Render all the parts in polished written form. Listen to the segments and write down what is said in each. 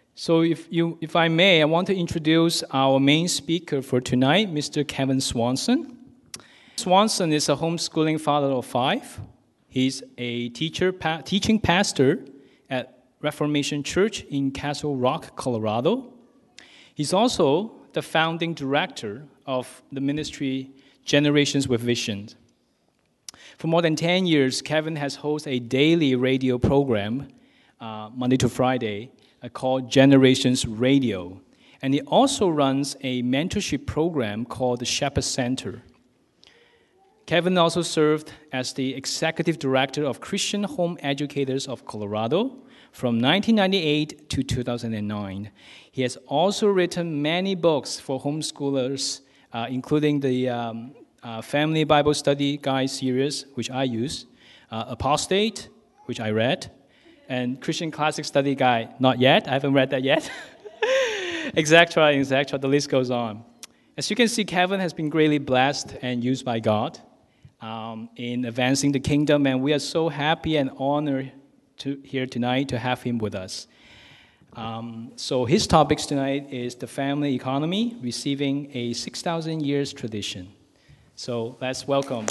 So if I may, I want to introduce our main speaker for tonight, Mr. Kevin Swanson. Swanson is a homeschooling father of 5. He's a teaching pastor at Reformation Church in Castle Rock, Colorado. He's also the founding director of the ministry Generations with Vision. For more than 10 years, Kevin has hosted a daily radio program, Monday to Friday, called Generations Radio. And he also runs a mentorship program called the Shepherd Center. Kevin also served as the executive director of Christian Home Educators of Colorado from 1998 to 2009. He has also written many books for homeschoolers, including the Family Bible Study Guide series, which I use, Apostate, which I read, and Christian Classic Study Guide, not yet, I haven't read that yet, etc., the list goes on. As you can see, Kevin has been greatly blessed and used by God in advancing the kingdom, and we are so happy and honored here tonight to have him with us. So his topics tonight is the family economy, receiving a 6,000 years tradition. So let's welcome.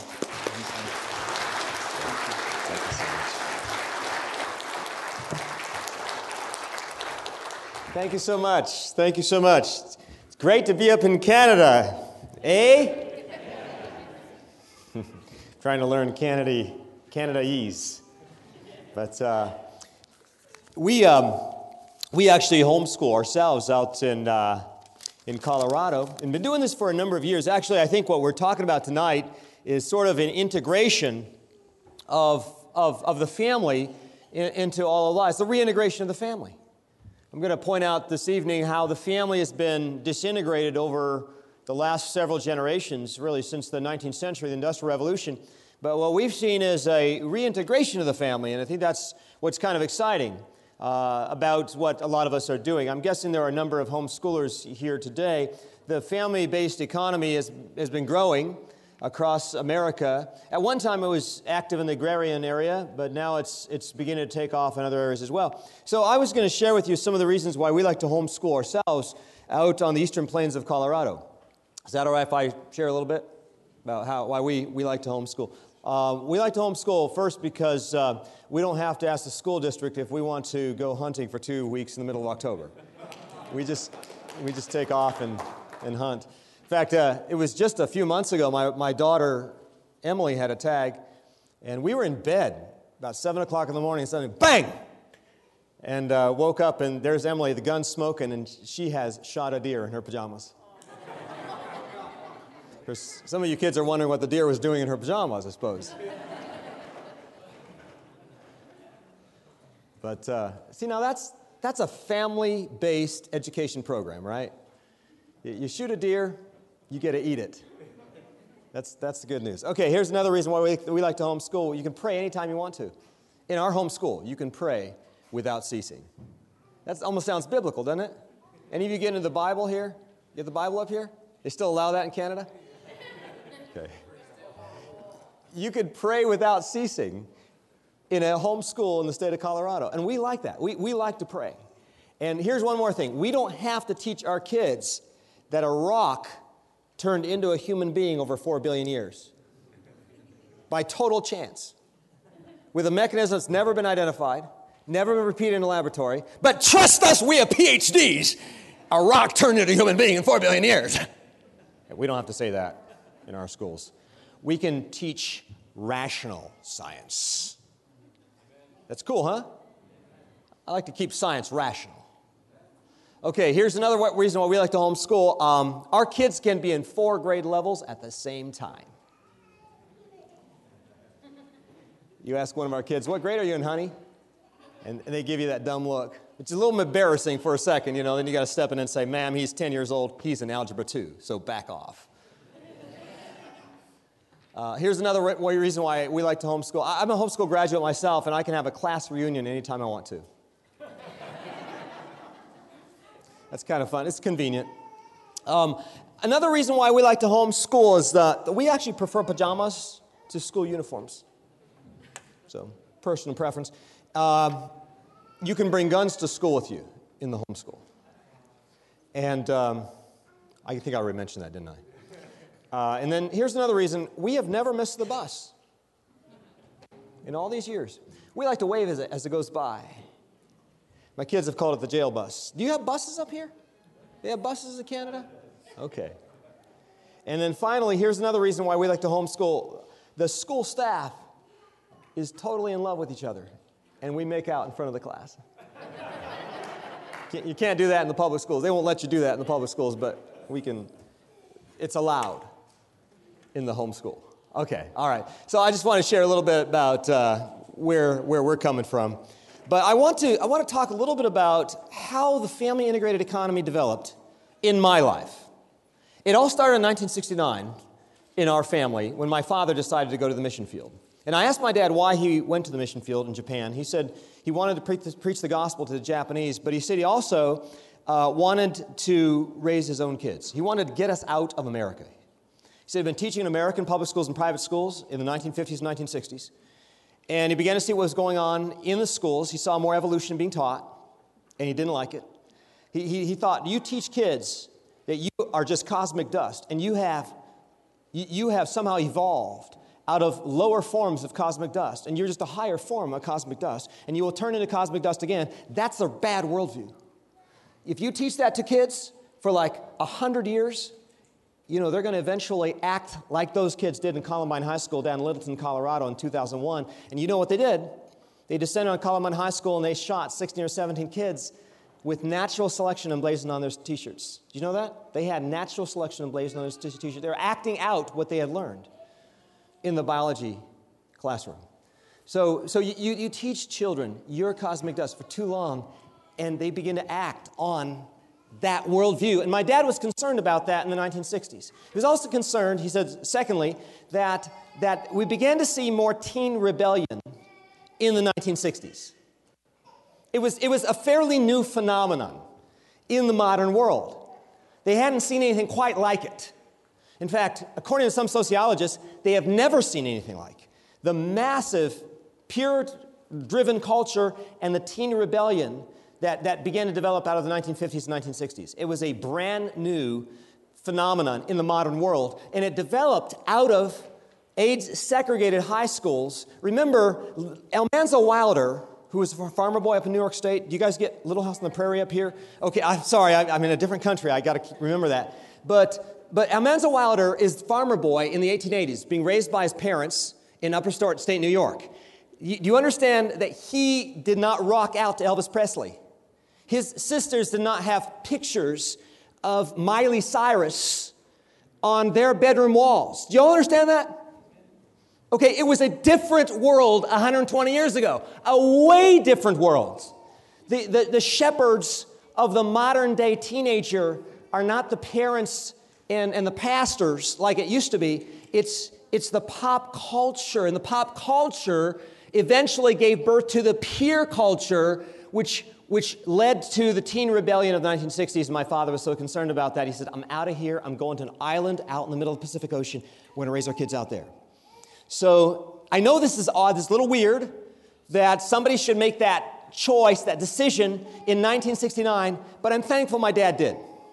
Thank you so much. Thank you so much. It's great to be up in Canada. Eh? Trying to learn Canadaese. But we actually homeschool ourselves out in Colorado, and been doing this for a number of years. Actually, I think what we're talking about tonight is sort of an integration of the family into all of lives, the reintegration of the family. I'm going to point out this evening how the family has been disintegrated over the last several generations, really since the 19th century, the Industrial Revolution. But what we've seen is a reintegration of the family, and I think that's what's kind of exciting about what a lot of us are doing. I'm guessing there are a number of homeschoolers here today. The family-based economy has been growing across America. At one time, it was active in the agrarian area, but now it's beginning to take off in other areas as well. So I was going to share with you some of the reasons why we like to homeschool ourselves out on the eastern plains of Colorado. Is that all right if I share a little bit about why we like to homeschool? We like to homeschool first because we don't have to ask the school district if we want to go hunting for 2 weeks in the middle of October. We just take off and hunt. In fact, it was just a few months ago, my daughter Emily had a tag, and we were in bed about 7 o'clock in the morning, and suddenly, bang! And woke up, and there's Emily, the gun's smoking, and she has shot a deer in her pajamas. Some of you kids are wondering what the deer was doing in her pajamas, I suppose. But see, now that's a family-based education program, right? You shoot a deer, you get to eat it. That's the good news. Okay, here's another reason why we like to homeschool. You can pray anytime you want to. In our homeschool, you can pray without ceasing. That almost sounds biblical, doesn't it? Any of you get into the Bible here? You have the Bible up here? They still allow that in Canada? Okay. You could pray without ceasing in a homeschool in the state of Colorado. And we like that. We like to pray. And here's one more thing. We don't have to teach our kids that a rock turned into a human being over 4 billion years by total chance, with a mechanism that's never been identified, never been repeated in a laboratory. But trust us, we have PhDs. A rock turned into a human being in 4 billion years. We don't have to say that in our schools. We can teach rational science. That's cool, huh? I like to keep science rational. Okay, here's another reason why we like to homeschool. Our kids can be in 4 grade levels at the same time. You ask one of our kids, what grade are you in, honey? And they give you that dumb look. It's a little embarrassing for a second, then you got to step in and say, ma'am, he's 10 years old, he's in Algebra 2, so back off. Here's another reason why we like to homeschool. I'm a homeschool graduate myself, and I can have a class reunion anytime I want to. That's kind of fun. It's convenient. Another reason why we like to homeschool is that we actually prefer pajamas to school uniforms. So, personal preference. You can bring guns to school with you. in the homeschool. And I think I already mentioned that, didn't I? And then here's another reason. We have never missed the bus in all these years. We like to wave as it goes by. My kids have called it the jail bus. Do you have buses up here? They have buses in Canada? Okay. And then finally, here's another reason why we like to homeschool. The school staff is totally in love with each other, and we make out in front of the class. You can't do that in the public schools. They won't let you do that in the public schools, but we can. It's allowed in the homeschool. Okay, all right. So I just want to share a little bit about where we're coming from. But I want to talk a little bit about how the family integrated economy developed in my life. It all started in 1969 in our family when my father decided to go to the mission field. And I asked my dad why he went to the mission field in Japan. He said he wanted to preach the gospel to the Japanese, but he said he also wanted to raise his own kids. He wanted to get us out of America. He said he'd been teaching in American public schools and private schools in the 1950s and 1960s. And he began to see what was going on in the schools. He saw more evolution being taught, and he didn't like it. He thought, you teach kids that you are just cosmic dust, and you have somehow evolved out of lower forms of cosmic dust, and you're just a higher form of cosmic dust, and you will turn into cosmic dust again. That's a bad worldview. If you teach that to kids for like 100 years, they're going to eventually act like those kids did in Columbine High School down in Littleton, Colorado in 2001. And you know what they did? They descended on Columbine High School and they shot 16 or 17 kids with natural selection emblazoned on their T-shirts. Do you know that? They had natural selection emblazoned on their T-shirts. They were acting out what they had learned in the biology classroom. So you teach children you're cosmic dust for too long, and they begin to act on that worldview. And my dad was concerned about that in the 1960s. He was also concerned, he said, secondly, that we began to see more teen rebellion in the 1960s. It was a fairly new phenomenon in the modern world. They hadn't seen anything quite like it. In fact, according to some sociologists, they have never seen anything like the massive, peer-driven culture and the teen rebellion that began to develop out of the 1950s and 1960s. It was a brand new phenomenon in the modern world, and it developed out of age-segregated high schools. Remember, Almanza Wilder, who was a farmer boy up in New York State. Do you guys get Little House on the Prairie up here? Okay, I'm sorry, I'm in a different country. I got to remember that. But Almanza Wilder is farmer boy in the 1880s, being raised by his parents in upstate New York. Do you understand that he did not rock out to Elvis Presley? His sisters did not have pictures of Miley Cyrus on their bedroom walls. Do you all understand that? Okay, it was a different world 120 years ago. A way different world. The shepherds of the modern day teenager are not the parents and the pastors like it used to be. It's the pop culture. And the pop culture eventually gave birth to the peer culture, which led to the teen rebellion of the 1960s. And my father was so concerned about that. He said, I'm out of here. I'm going to an island out in the middle of the Pacific Ocean. We're going to raise our kids out there. So I know this is odd, this is a little weird, that somebody should make that choice, that decision in 1969, but I'm thankful my dad did.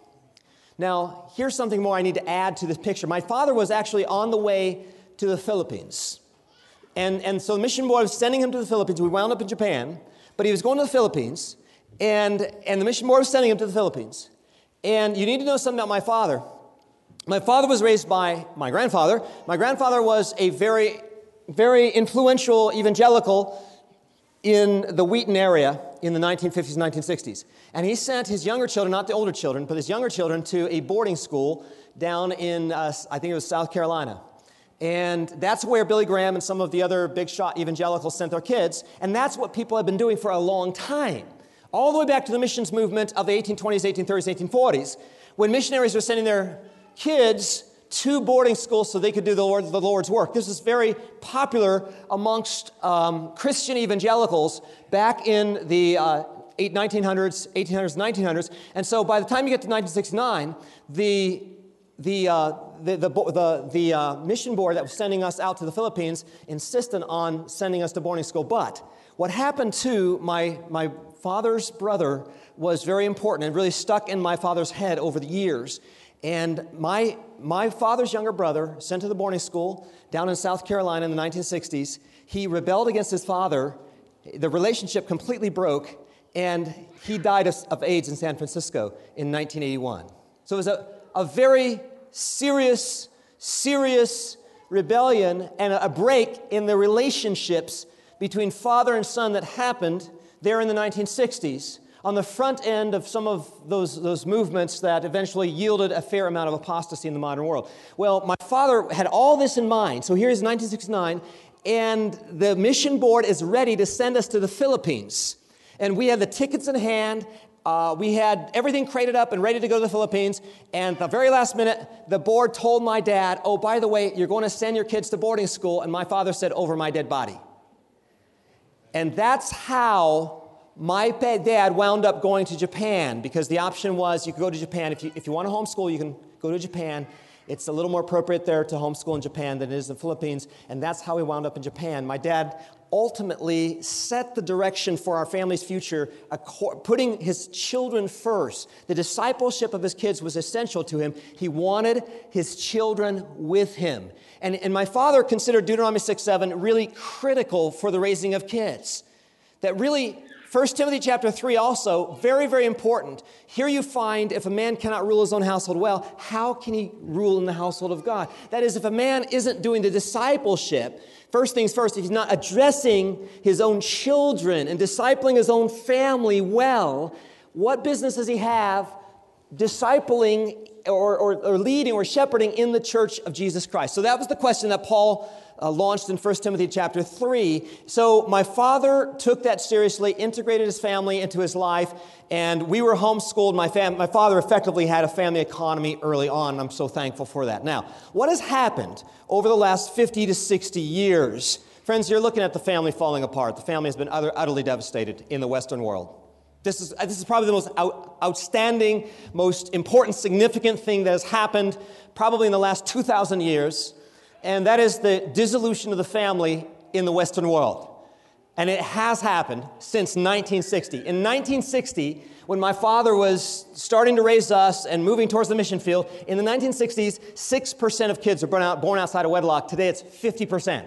Now, here's something more I need to add to this picture. My father was actually on the way to the Philippines. And so the mission board was sending him to the Philippines. We wound up in Japan, but he was going to the Philippines, and the mission board was sending him to the Philippines. And you need to know something about my father. My father was raised by my grandfather. My grandfather was a very, very influential evangelical in the Wheaton area in the 1950s and 1960s. And he sent his younger children, not the older children, but his younger children to a boarding school down in, I think it was South Carolina. And that's where Billy Graham and some of the other big shot evangelicals sent their kids. And that's what people have been doing for a long time. All the way back to the missions movement of the 1820s, 1830s, 1840s, when missionaries were sending their kids to boarding schools so they could do the Lord's work. This is very popular amongst Christian evangelicals back in the 1900s, 1800s, 1900s. And so by the time you get to 1969, the mission board that was sending us out to the Philippines insisted on sending us to boarding school. But what happened to my father's brother was very important and really stuck in my father's head over the years. And my father's younger brother, sent to the boarding school down in South Carolina in the 1960s, he rebelled against his father. The relationship completely broke, and he died of AIDS in San Francisco in 1981. So it was a very serious rebellion and a break in the relationships between father and son that happened there in the 1960s on the front end of some of those movements that eventually yielded a fair amount of apostasy in the modern world. Well, my father had all this in mind. So here is 1969, and the mission board is ready to send us to the Philippines. And we had the tickets in hand. We had everything crated up and ready to go to the Philippines. And at the very last minute, the board told my dad, oh, by the way, you're going to send your kids to boarding school. And my father said, over my dead body. And that's how my dad wound up going to Japan, because the option was you could go to Japan. If you want to homeschool, you can go to Japan. It's a little more appropriate there to homeschool in Japan than it is in the Philippines, and that's how we wound up in Japan. My dad ultimately set the direction for our family's future, putting his children first. The discipleship of his kids was essential to him. He wanted his children with him. And my father considered Deuteronomy 6:7 really critical for the raising of kids. That really, 1 Timothy chapter 3 also, very, very important. Here you find if a man cannot rule his own household well, how can he rule in the household of God? That is, if a man isn't doing the discipleship, first things first, if he's not addressing his own children and discipling his own family well, what business does he have discipling or leading or shepherding in the church of Jesus Christ? So that was the question that Paul launched in 1 Timothy chapter 3. So my father took that seriously, integrated his family into his life, and we were homeschooled. My father effectively had a family economy early on, and I'm so thankful for that. Now, what has happened over the last 50 to 60 years? Friends, you're looking at the family falling apart. The family has been utterly devastated in the Western world. This is probably the most outstanding, most important, significant thing that has happened probably in the last 2,000 years, and that is the dissolution of the family in the Western world. And it has happened since 1960. In 1960, when my father was starting to raise us and moving towards the mission field, in the 1960s, 6% of kids are born outside of wedlock. Today, it's 50%.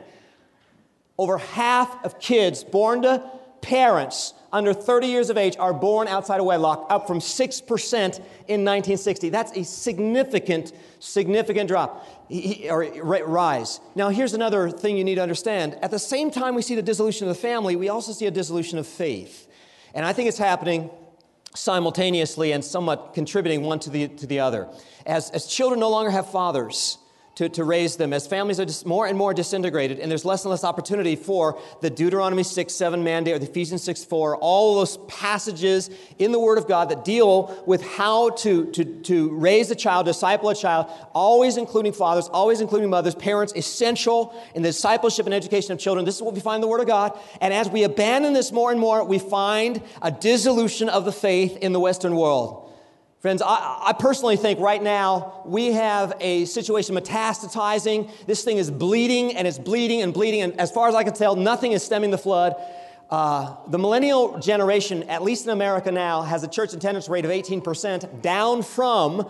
Over half of kids born to parents under 30 years of age are born outside of wedlock, up from 6% in 1960. That's a significant drop, or rise. Now, here's another thing you need to understand. At the same time we see the dissolution of the family, we also see a dissolution of faith. And I think it's happening simultaneously and somewhat contributing one to the other. As children no longer have fathers to raise them, as families are just more and more disintegrated, and there's less and less opportunity for the Deuteronomy 6:7 mandate or the Ephesians 6:4, all of those passages in the Word of God that deal with how to raise a child, disciple a child, always including fathers, always including mothers, parents, essential in the discipleship and education of children. This is what we find in the Word of God. And as we abandon this more and more, we find a dissolution of the faith in the Western world. Friends, I personally think right now we have a situation metastasizing. This thing is bleeding, and it's bleeding and bleeding. And as far as I can tell, nothing is stemming the flood. The millennial generation, at least in America now, has a church attendance rate of 18%, down from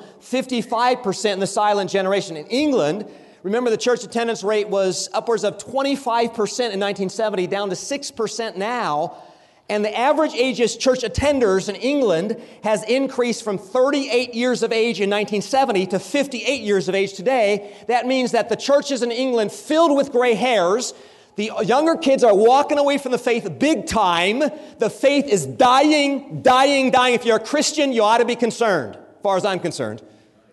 55% in the silent generation. In England, remember the church attendance rate was upwards of 25% in 1970, down to 6% now. And the average age of church attenders in England has increased from 38 years of age in 1970 to 58 years of age today. That means that the churches in England filled with gray hairs. The younger kids are walking away from the faith big time. The faith is dying. If you're a Christian, you ought to be concerned, as far as I'm concerned.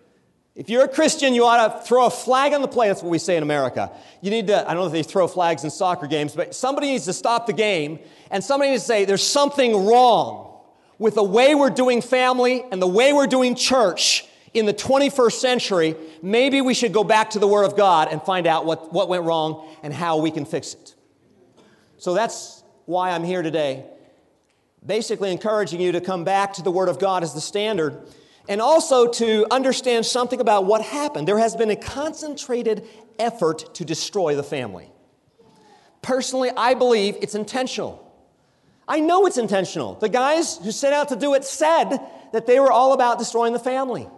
If you're a Christian, you ought to throw a flag on the play. That's what we say in America. You need to, I don't know if they throw flags in soccer games, but somebody needs to stop the game, and somebody needs to say, there's something wrong with the way we're doing family and the way we're doing church in the 21st century. Maybe we should go back to the Word of God and find out what went wrong and how we can fix it. So that's why I'm here today, basically encouraging you to come back to the Word of God as the standard, and also to understand something about what happened. There has been a concentrated effort to destroy the family. Personally, I believe it's intentional. I know it's intentional. The guys who set out to do it said that they were all about destroying the family.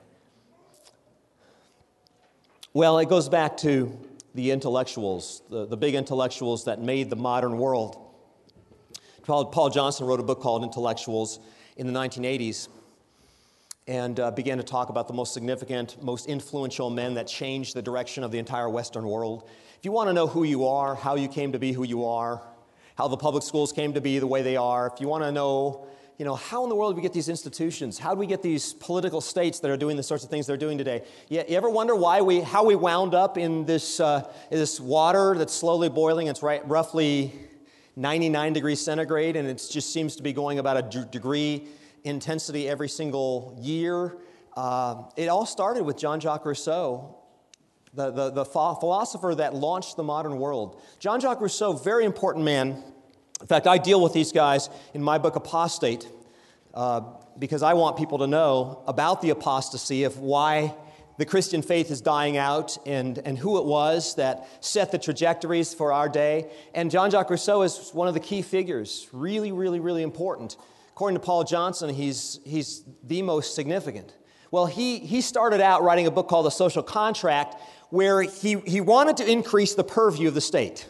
Well, it goes back to the intellectuals, the big intellectuals that made the modern world. Paul Johnson wrote a book called Intellectuals in the 1980s and began to talk about the most significant, most influential men that changed the direction of the entire Western world. If you want to know who you are, how you came to be who you are, how the public schools came to be the way they are, if you want to know, how in the world do we get these institutions? How do we get these political states that are doing the sorts of things they're doing today? You ever wonder how we wound up in this water that's slowly boiling? It's roughly 99 degrees centigrade, and it just seems to be going about a degree intensity every single year. It all started with Jean-Jacques Rousseau, the philosopher that launched the modern world. Jean-Jacques Rousseau, very important man. In fact, I deal with these guys in my book, Apostate, because I want people to know about the apostasy of why the Christian faith is dying out and who it was that set the trajectories for our day. And Jean-Jacques Rousseau is one of the key figures, really, really, really important. According to Paul Johnson, he's the most significant. Well, he started out writing a book called The Social Contract, where he wanted to increase the purview of the state.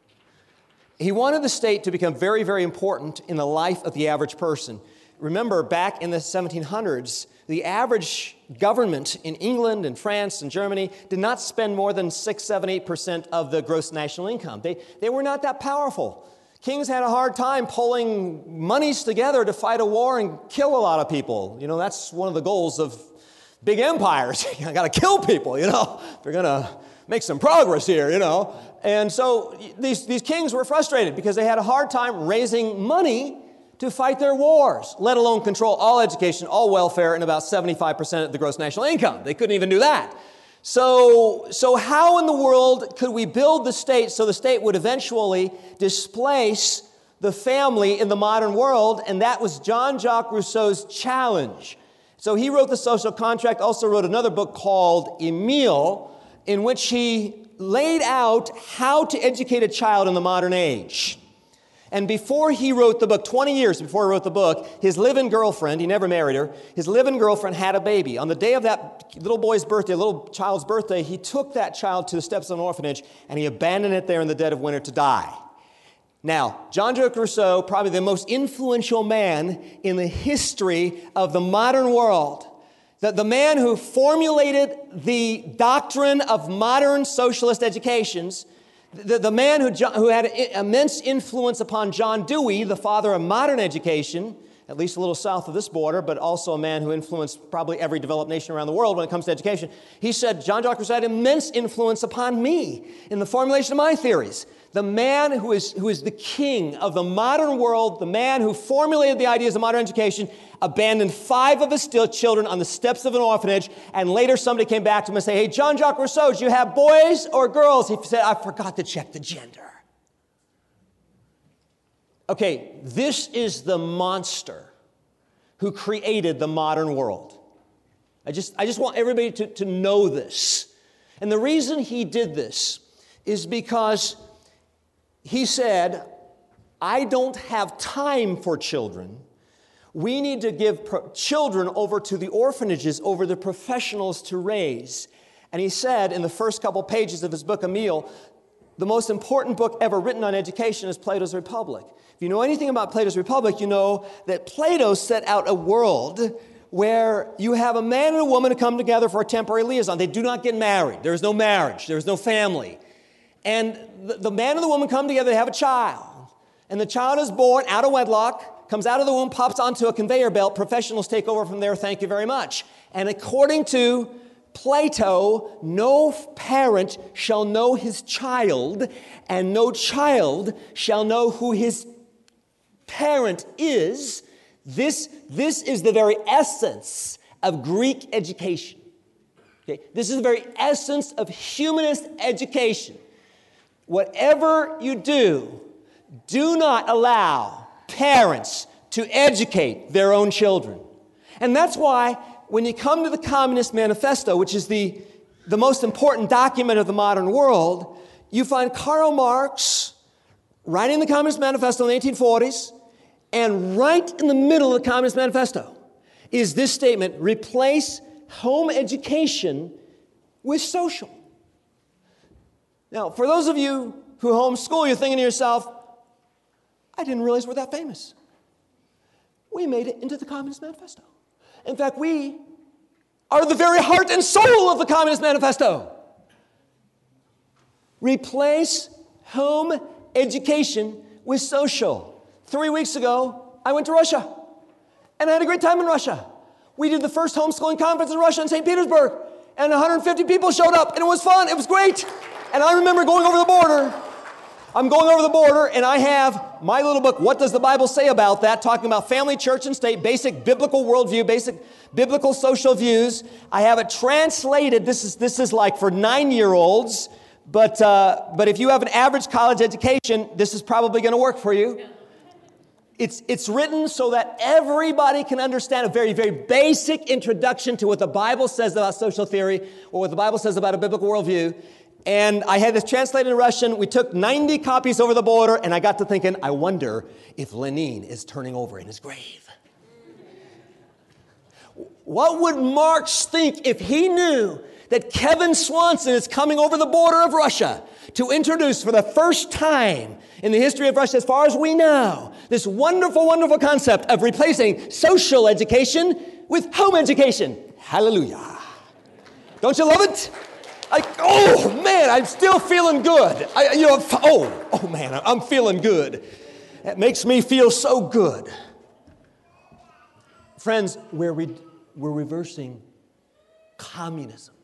He wanted the state to become very, very important in the life of the average person. Remember, back in the 1700s, the average government in England and France and Germany did not spend more than 6, 7, 8% of the gross national income. They were not that powerful. Kings had a hard time pulling monies together to fight a war and kill a lot of people. That's one of the goals of big empires. You got to kill people, if you're going to make some progress here, And so these kings were frustrated because they had a hard time raising money to fight their wars, let alone control all education, all welfare, and about 75% of the gross national income. They couldn't even do that. So how in the world could we build the state so the state would eventually displace the family in the modern world? And that was Jean-Jacques Rousseau's challenge. So he wrote The Social Contract, also wrote another book called Emile, in which he laid out how to educate a child in the modern age. And before he wrote the book, 20 years before he wrote the book, his live-in girlfriend, he never married her, his live-in girlfriend had a baby. On the day of that little boy's birthday, little child's birthday, he took that child to the steps of an orphanage and he abandoned it there in the dead of winter to die. Now, Jean-Jacques Rousseau, probably the most influential man in the history of the modern world, the man who formulated the doctrine of modern socialist educations, the man who had immense influence upon John Dewey, the father of modern education, at least a little south of this border, but also a man who influenced probably every developed nation around the world when it comes to education. He said, Jean-Jacques Rousseau had immense influence upon me in the formulation of my theories. The man who is the king of the modern world, the man who formulated the ideas of modern education, abandoned 5 of his children on the steps of an orphanage, and later somebody came back to him and said, hey, Jean-Jacques Rousseau, do you have boys or girls? He said, I forgot to check the gender. Okay, this is the monster who created the modern world. I just want everybody to know this. And the reason he did this is because he said, I don't have time for children. We need to give children over to the orphanages, over the professionals to raise. And he said in the first couple pages of his book, Emile, the most important book ever written on education is Plato's Republic. If you know anything about Plato's Republic, you know that Plato set out a world where you have a man and a woman who come together for a temporary liaison. They do not get married. There is no marriage. There is no family. And the man and the woman come together to have a child. And the child is born out of wedlock, comes out of the womb, pops onto a conveyor belt. Professionals take over from there. Thank you very much. And according to Plato, no parent shall know his child, and no child shall know who his parent is. This is the very essence of Greek education. Okay? This is the very essence of humanist education. Whatever you do, do not allow parents to educate their own children. And that's why when you come to the Communist Manifesto, which is the most important document of the modern world, you find Karl Marx writing the Communist Manifesto in the 1840s, And right in the middle of the Communist Manifesto is this statement: replace home education with social. Now, for those of you who homeschool, you're thinking to yourself, I didn't realize we're that famous. We made it into the Communist Manifesto. In fact, we are the very heart and soul of the Communist Manifesto. Replace home education with social. 3 weeks ago, I went to Russia, and I had a great time in Russia. We did the first homeschooling conference in Russia in St. Petersburg, and 150 people showed up, and it was fun. It was great. And I remember going over the border. I'm going over the border, and I have my little book, What Does the Bible Say About That?, talking about family, church, and state, basic biblical worldview, basic biblical social views. I have it translated. This is like for 9-year-olds, but if you have an average college education, this is probably going to work for you. It's written so that everybody can understand a very, very basic introduction to what the Bible says about social theory or what the Bible says about a biblical worldview. And I had this translated in Russian. We took 90 copies over the border, and I got to thinking, I wonder if Lenin is turning over in his grave. What would Marx think if he knew that Kevin Swanson is coming over the border of Russia to introduce for the first time in the history of Russia, as far as we know, this wonderful, wonderful concept of replacing social education with home education? Hallelujah. Don't you love it? Oh man, I'm still feeling good. Oh man, I'm feeling good. That makes me feel so good. Friends, we're reversing communism.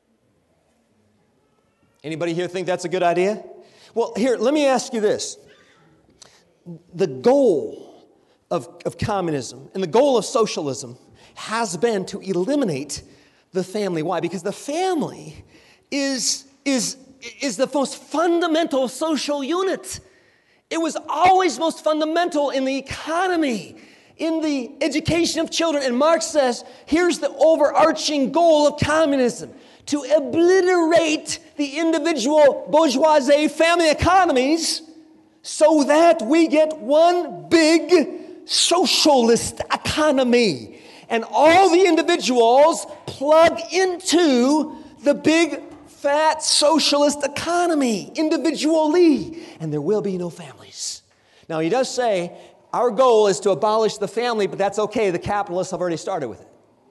Anybody here think that's a good idea? Well, here, let me ask you this. The goal of communism and the goal of socialism has been to eliminate the family. Why? Because the family is the most fundamental social unit. It was always most fundamental in the economy, in the education of children. And Marx says, here's the overarching goal of communism: to obliterate the individual bourgeoisie family economies so that we get one big socialist economy. And all the individuals plug into the big fat socialist economy individually, and there will be no families. Now, he does say our goal is to abolish the family, but that's okay. The capitalists have already started with it.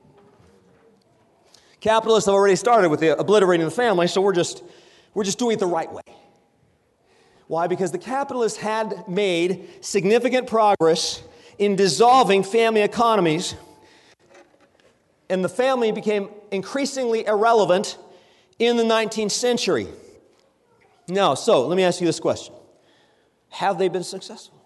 Capitalists have already started with the obliterating the family, so we're just doing it the right way. Why? Because the capitalists had made significant progress in dissolving family economies, and the family became increasingly irrelevant in the 19th century. Now, so let me ask you this question. Have they been successful?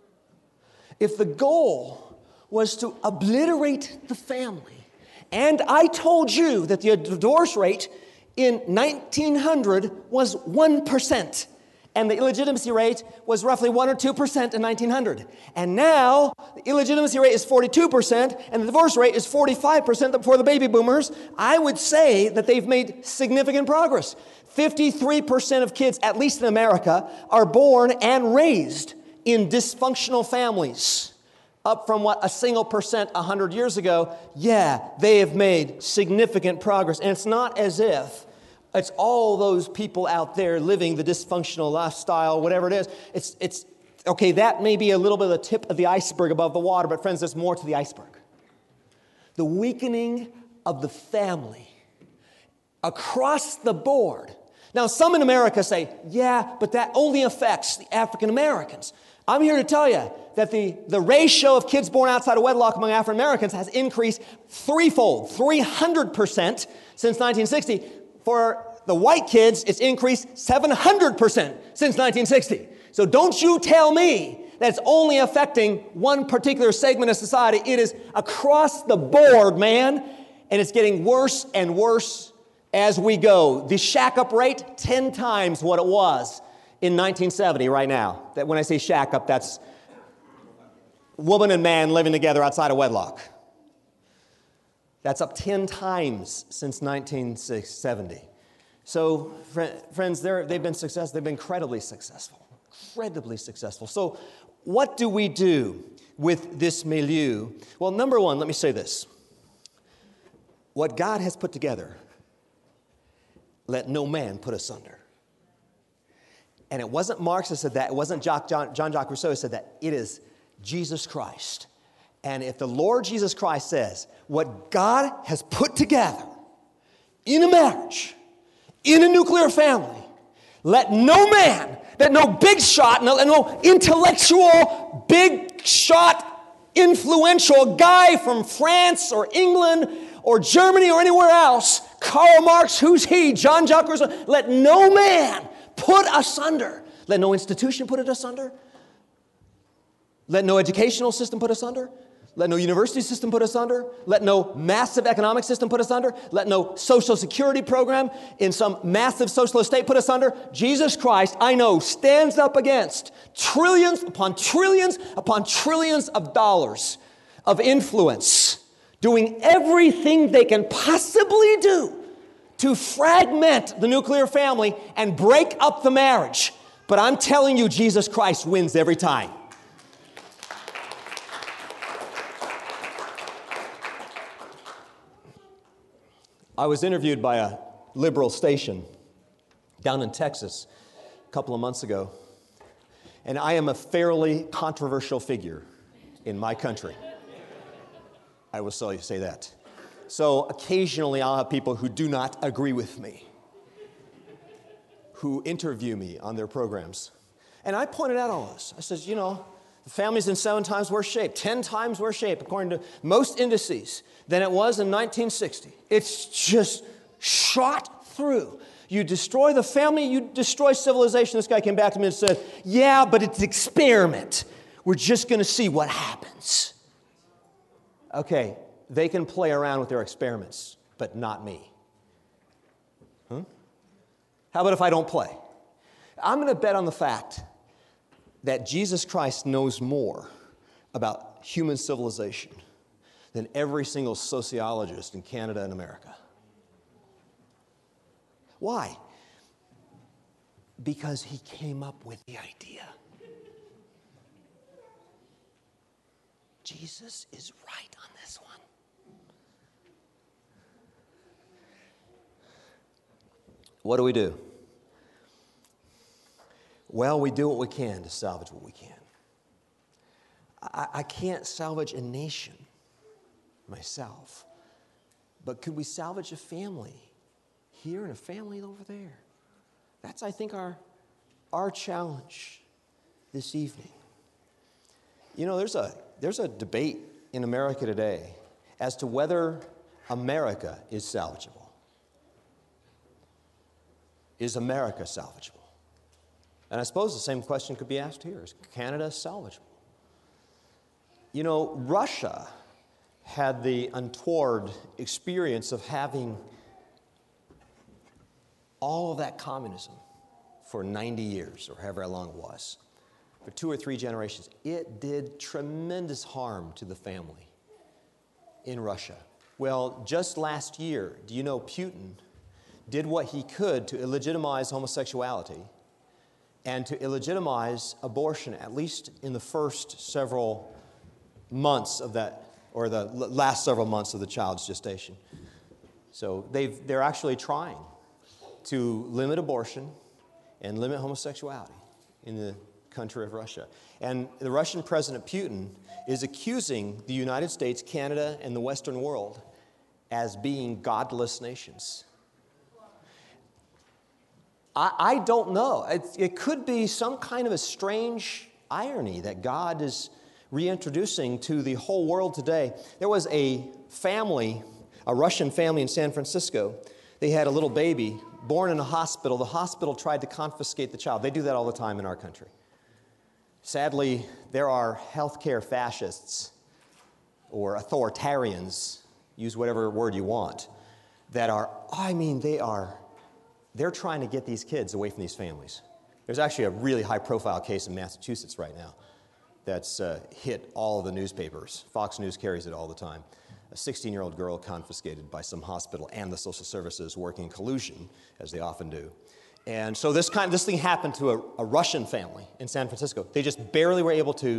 If the goal was to obliterate the family, and I told you that the divorce rate in 1900 was 1%, and the illegitimacy rate was roughly 1 or 2% in 1900. And now, the illegitimacy rate is 42%, and the divorce rate is 45% for the baby boomers. I would say that they've made significant progress. 53% of kids, at least in America, are born and raised in dysfunctional families, up from a single percent 100 years ago. Yeah, they have made significant progress. And it's not as if it's all those people out there living the dysfunctional lifestyle, whatever it is. It's okay, that may be a little bit of the tip of the iceberg above the water, but friends, there's more to the iceberg. The weakening of the family across the board. Now, some in America say, yeah, but that only affects the African Americans. I'm here to tell you that the ratio of kids born outside of wedlock among African Americans has increased threefold, 300% since 1960. For the white kids, it's increased 700% since 1960. So don't you tell me that it's only affecting one particular segment of society. It is across the board, man, and it's getting worse and worse as we go. The shack-up rate, 10 times what it was in 1970 right now. That when I say shack-up, that's woman and man living together outside of wedlock. That's up 10 times since 1970. So, friends, they've been successful. They've been incredibly successful. Incredibly successful. So, what do we do? with this milieu? Well, number one, let me say this. What God has put together, let no man put asunder. And it wasn't Marx that said that. It wasn't Jean-Jacques Rousseau who said that. It is Jesus Christ. And if the Lord Jesus Christ says, what God has put together in a marriage, in a nuclear family, let no man, let no big shot, let no intellectual, big shot, influential guy from France or England or Germany or anywhere else, Karl Marx, who's he, Jean-Jacques Rousseau, let no man put asunder. Let no institution put it asunder. Let no educational system put us under. Let no university system put us under. Let no massive economic system put us under. Let no social security program in some massive socialist state put us under. Jesus Christ, I know, stands up against trillions upon trillions upon trillions of dollars of influence, doing everything they can possibly do to fragment the nuclear family and break up the marriage. But I'm telling you, Jesus Christ wins every time. I was interviewed by a liberal station down in Texas a couple of months ago, and I am a fairly controversial figure in my country. I will say that. So occasionally I'll have people who do not agree with me, who interview me on their programs. And I pointed out all this. I says, the family's in 7 times worse shape, 10 times worse shape, according to most indices, than it was in 1960. It's just shot through. You destroy the family, you destroy civilization. This guy came back to me and said, yeah, but it's an experiment. We're just going to see what happens. Okay, they can play around with their experiments, but not me. How about if I don't play? I'm going to bet on the fact that Jesus Christ knows more about human civilization than every single sociologist in Canada and America. Why? Because he came up with the idea. Jesus is right on this one. What do? Well, we do what we can to salvage what we can. I can't salvage a nation myself, but could we salvage a family here and a family over there? That's, I think, our challenge this evening. There's a debate in America today as to whether America is salvageable. Is America salvageable? And I suppose the same question could be asked here. Is Canada salvageable? Russia had the untoward experience of having all of that communism for 90 years, or however long it was, for 2 or 3 generations. It did tremendous harm to the family in Russia. Well, just last year, do you know Putin did what he could to illegitimize homosexuality and to illegitimize abortion, at least in the first several months of that, or the last several months of the child's gestation. So they're actually trying to limit abortion and limit homosexuality in the country of Russia. And the Russian President Putin is accusing the United States, Canada, and the Western world as being godless nations. I don't know. It could be some kind of a strange irony that God is reintroducing to the whole world today. There was a family, a Russian family in San Francisco. They had a little baby born in a hospital. The hospital tried to confiscate the child. They do that all the time in our country. Sadly, there are healthcare fascists or authoritarians, use whatever word you want, that are, they're trying to get these kids away from these families. There's actually a really high-profile case in Massachusetts right now that's hit all of the newspapers. Fox News carries it all the time. A 16-year-old girl confiscated by some hospital and the social services working in collusion, as they often do. And so this thing happened to a Russian family in San Francisco. They just barely were able to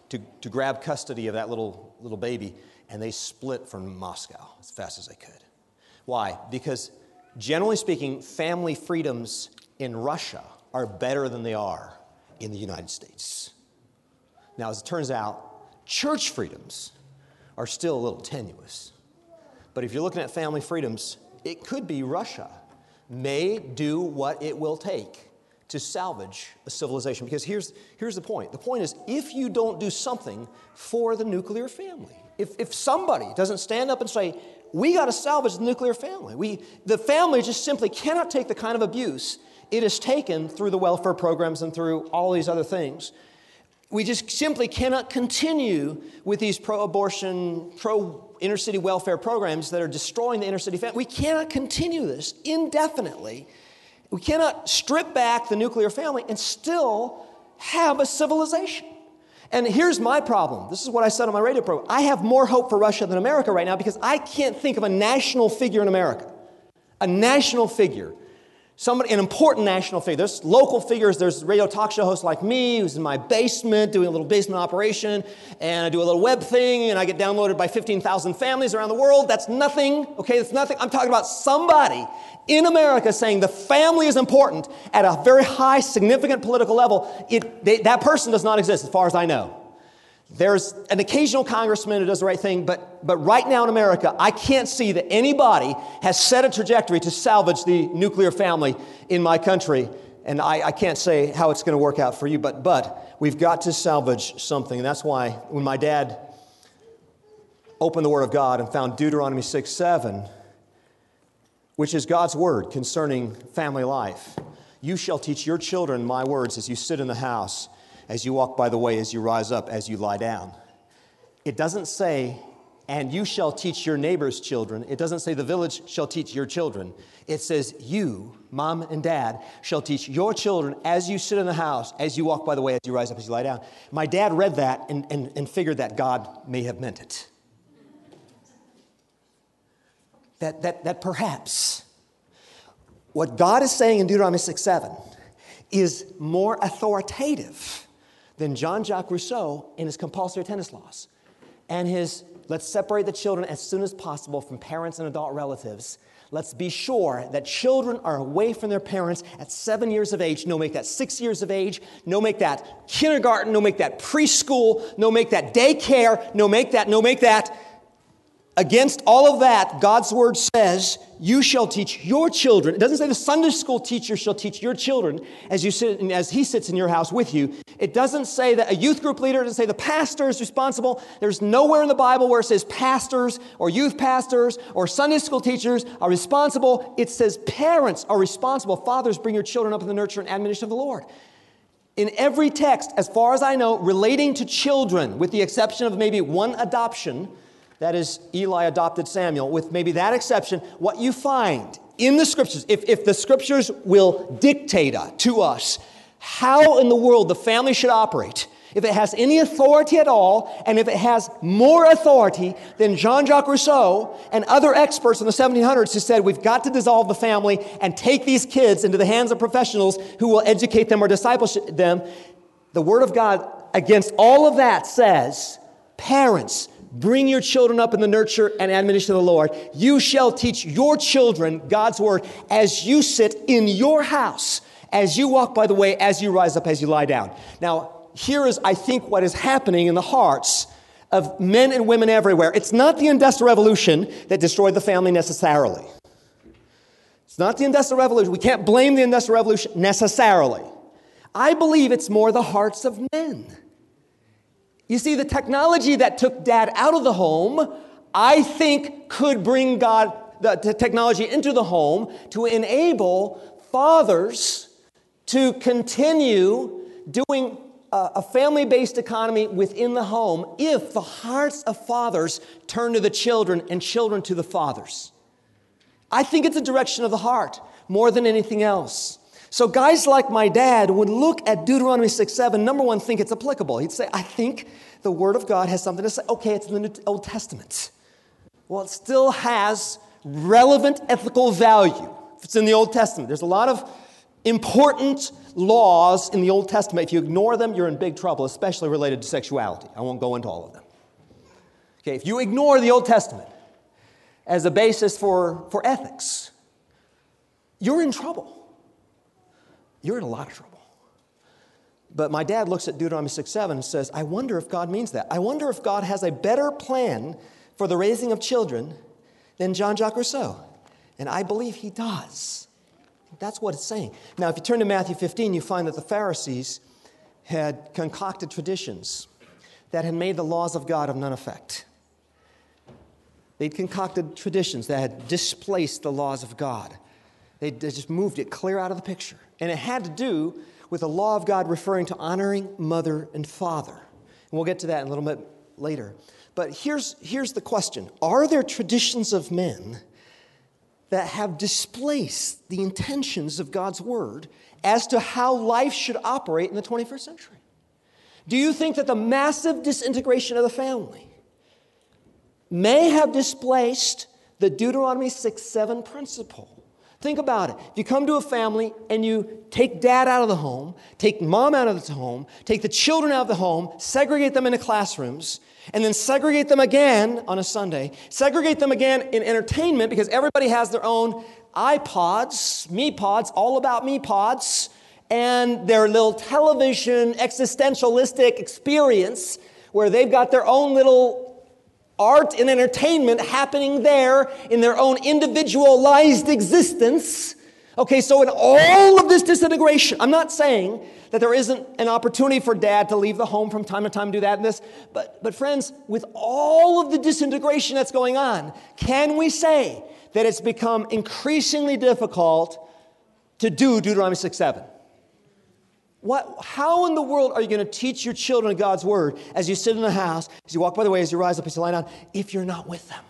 to grab custody of that little baby, and they split from Moscow as fast as they could. Why? Because generally speaking, family freedoms in Russia are better than they are in the United States. Now, as it turns out, church freedoms are still a little tenuous. But if you're looking at family freedoms, it could be Russia may do what it will take to salvage a civilization. Because here's the point. The point is, if you don't do something for the nuclear family, if somebody doesn't stand up and say, we got to salvage the nuclear family, the family just simply cannot take the kind of abuse it has taken through the welfare programs and through all these other things. We just simply cannot continue with these pro-abortion, pro-inner-city welfare programs that are destroying the inner-city family. We cannot continue this indefinitely. We cannot strip back the nuclear family and still have a civilization. And here's my problem. This is what I said on my radio program. I have more hope for Russia than America right now because I can't think of a national figure in America. A national figure. An important national figure. There's local figures. There's radio talk show hosts like me who's in my basement doing a little basement operation, and I do a little web thing, and I get downloaded by 15,000 families around the world. That's nothing. Okay, that's nothing. I'm talking about somebody in America saying the family is important at a very high, significant political level. That person does not exist as far as I know. There's an occasional congressman who does the right thing, but right now in America, I can't see that anybody has set a trajectory to salvage the nuclear family in my country. And I can't say how it's going to work out for you, but we've got to salvage something. And that's why when my dad opened the Word of God and found Deuteronomy 6:7, which is God's Word concerning family life, you shall teach your children my words as you sit in the house, as you walk by the way, as you rise up, as you lie down. It doesn't say, and you shall teach your neighbor's children. It doesn't say the village shall teach your children. It says you, mom and dad, shall teach your children as you sit in the house, as you walk by the way, as you rise up, as you lie down. My dad read that and figured that God may have meant it. That perhaps what God is saying in Deuteronomy 6:7 is more authoritative than Jean-Jacques Rousseau in his compulsory attendance laws and his let's separate the children as soon as possible from parents and adult relatives. Let's be sure that children are away from their parents at 7 years of age. No, make that 6 years of age. No, make that kindergarten. No, make that preschool. No, make that daycare. No, make that. Against all of that, God's Word says, you shall teach your children. It doesn't say the Sunday school teacher shall teach your children as he sits in your house with you. It doesn't say that a youth group leader, it doesn't say the pastor is responsible. There's nowhere in the Bible where it says pastors or youth pastors or Sunday school teachers are responsible. It says parents are responsible. Fathers, bring your children up in the nurture and admonition of the Lord. In every text, as far as I know, relating to children, with the exception of maybe one adoption, that is, Eli adopted Samuel. With maybe that exception, what you find in the Scriptures, if the Scriptures will dictate to us how in the world the family should operate, if it has any authority at all, and if it has more authority than Jean-Jacques Rousseau and other experts in the 1700s who said we've got to dissolve the family and take these kids into the hands of professionals who will educate them or disciple them, the Word of God against all of that says, parents, bring your children up in the nurture and admonition of the Lord. You shall teach your children God's Word as you sit in your house, as you walk by the way, as you rise up, as you lie down. Now, here is, I think, what is happening in the hearts of men and women everywhere. It's not the Industrial Revolution that destroyed the family necessarily. It's not the Industrial Revolution. We can't blame the Industrial Revolution necessarily. I believe it's more the hearts of men. You see, the technology that took Dad out of the home, I think could bring the technology into the home to enable fathers to continue doing a family-based economy within the home if the hearts of fathers turn to the children and children to the fathers. I think it's a direction of the heart more than anything else. So guys like my dad would look at Deuteronomy 6:7, number one, think it's applicable. He'd say, I think the Word of God has something to say. Okay, it's in the Old Testament. Well, it still has relevant ethical value. If it's in the Old Testament, there's a lot of important laws in the Old Testament. If you ignore them, you're in big trouble, especially related to sexuality. I won't go into all of them. Okay, if you ignore the Old Testament as a basis for ethics, you're in trouble. You're in a lot of trouble. But my dad looks at Deuteronomy 6:7 and says, I wonder if God means that. I wonder if God has a better plan for the raising of children than Jean-Jacques Rousseau. And I believe he does. That's what it's saying. Now, if you turn to Matthew 15, you find that the Pharisees had concocted traditions that had made the laws of God of none effect. They'd concocted traditions that had displaced the laws of God. They just moved it clear out of the picture. And it had to do with the law of God referring to honoring mother and father. And we'll get to that in a little bit later. But here's the question. Are there traditions of men that have displaced the intentions of God's word as to how life should operate in the 21st century? Do you think that the massive disintegration of the family may have displaced the Deuteronomy 6:7 principle? Think about it. If you come to a family and you take dad out of the home, take mom out of the home, take the children out of the home, segregate them into classrooms, and then segregate them again on a Sunday, segregate them again in entertainment because everybody has their own iPods, me-pods, all about me-pods, and their little television existentialistic experience where they've got their own little art and entertainment happening there in their own individualized existence. Okay, so in all of this disintegration, I'm not saying that there isn't an opportunity for dad to leave the home from time to time, do that and this, but friends, with all of the disintegration that's going on, can we say that it's become increasingly difficult to do Deuteronomy 6:7? How in the world are you going to teach your children God's word as you sit in the house, as you walk by the way, as you rise up, as you lie down, if you're not with them?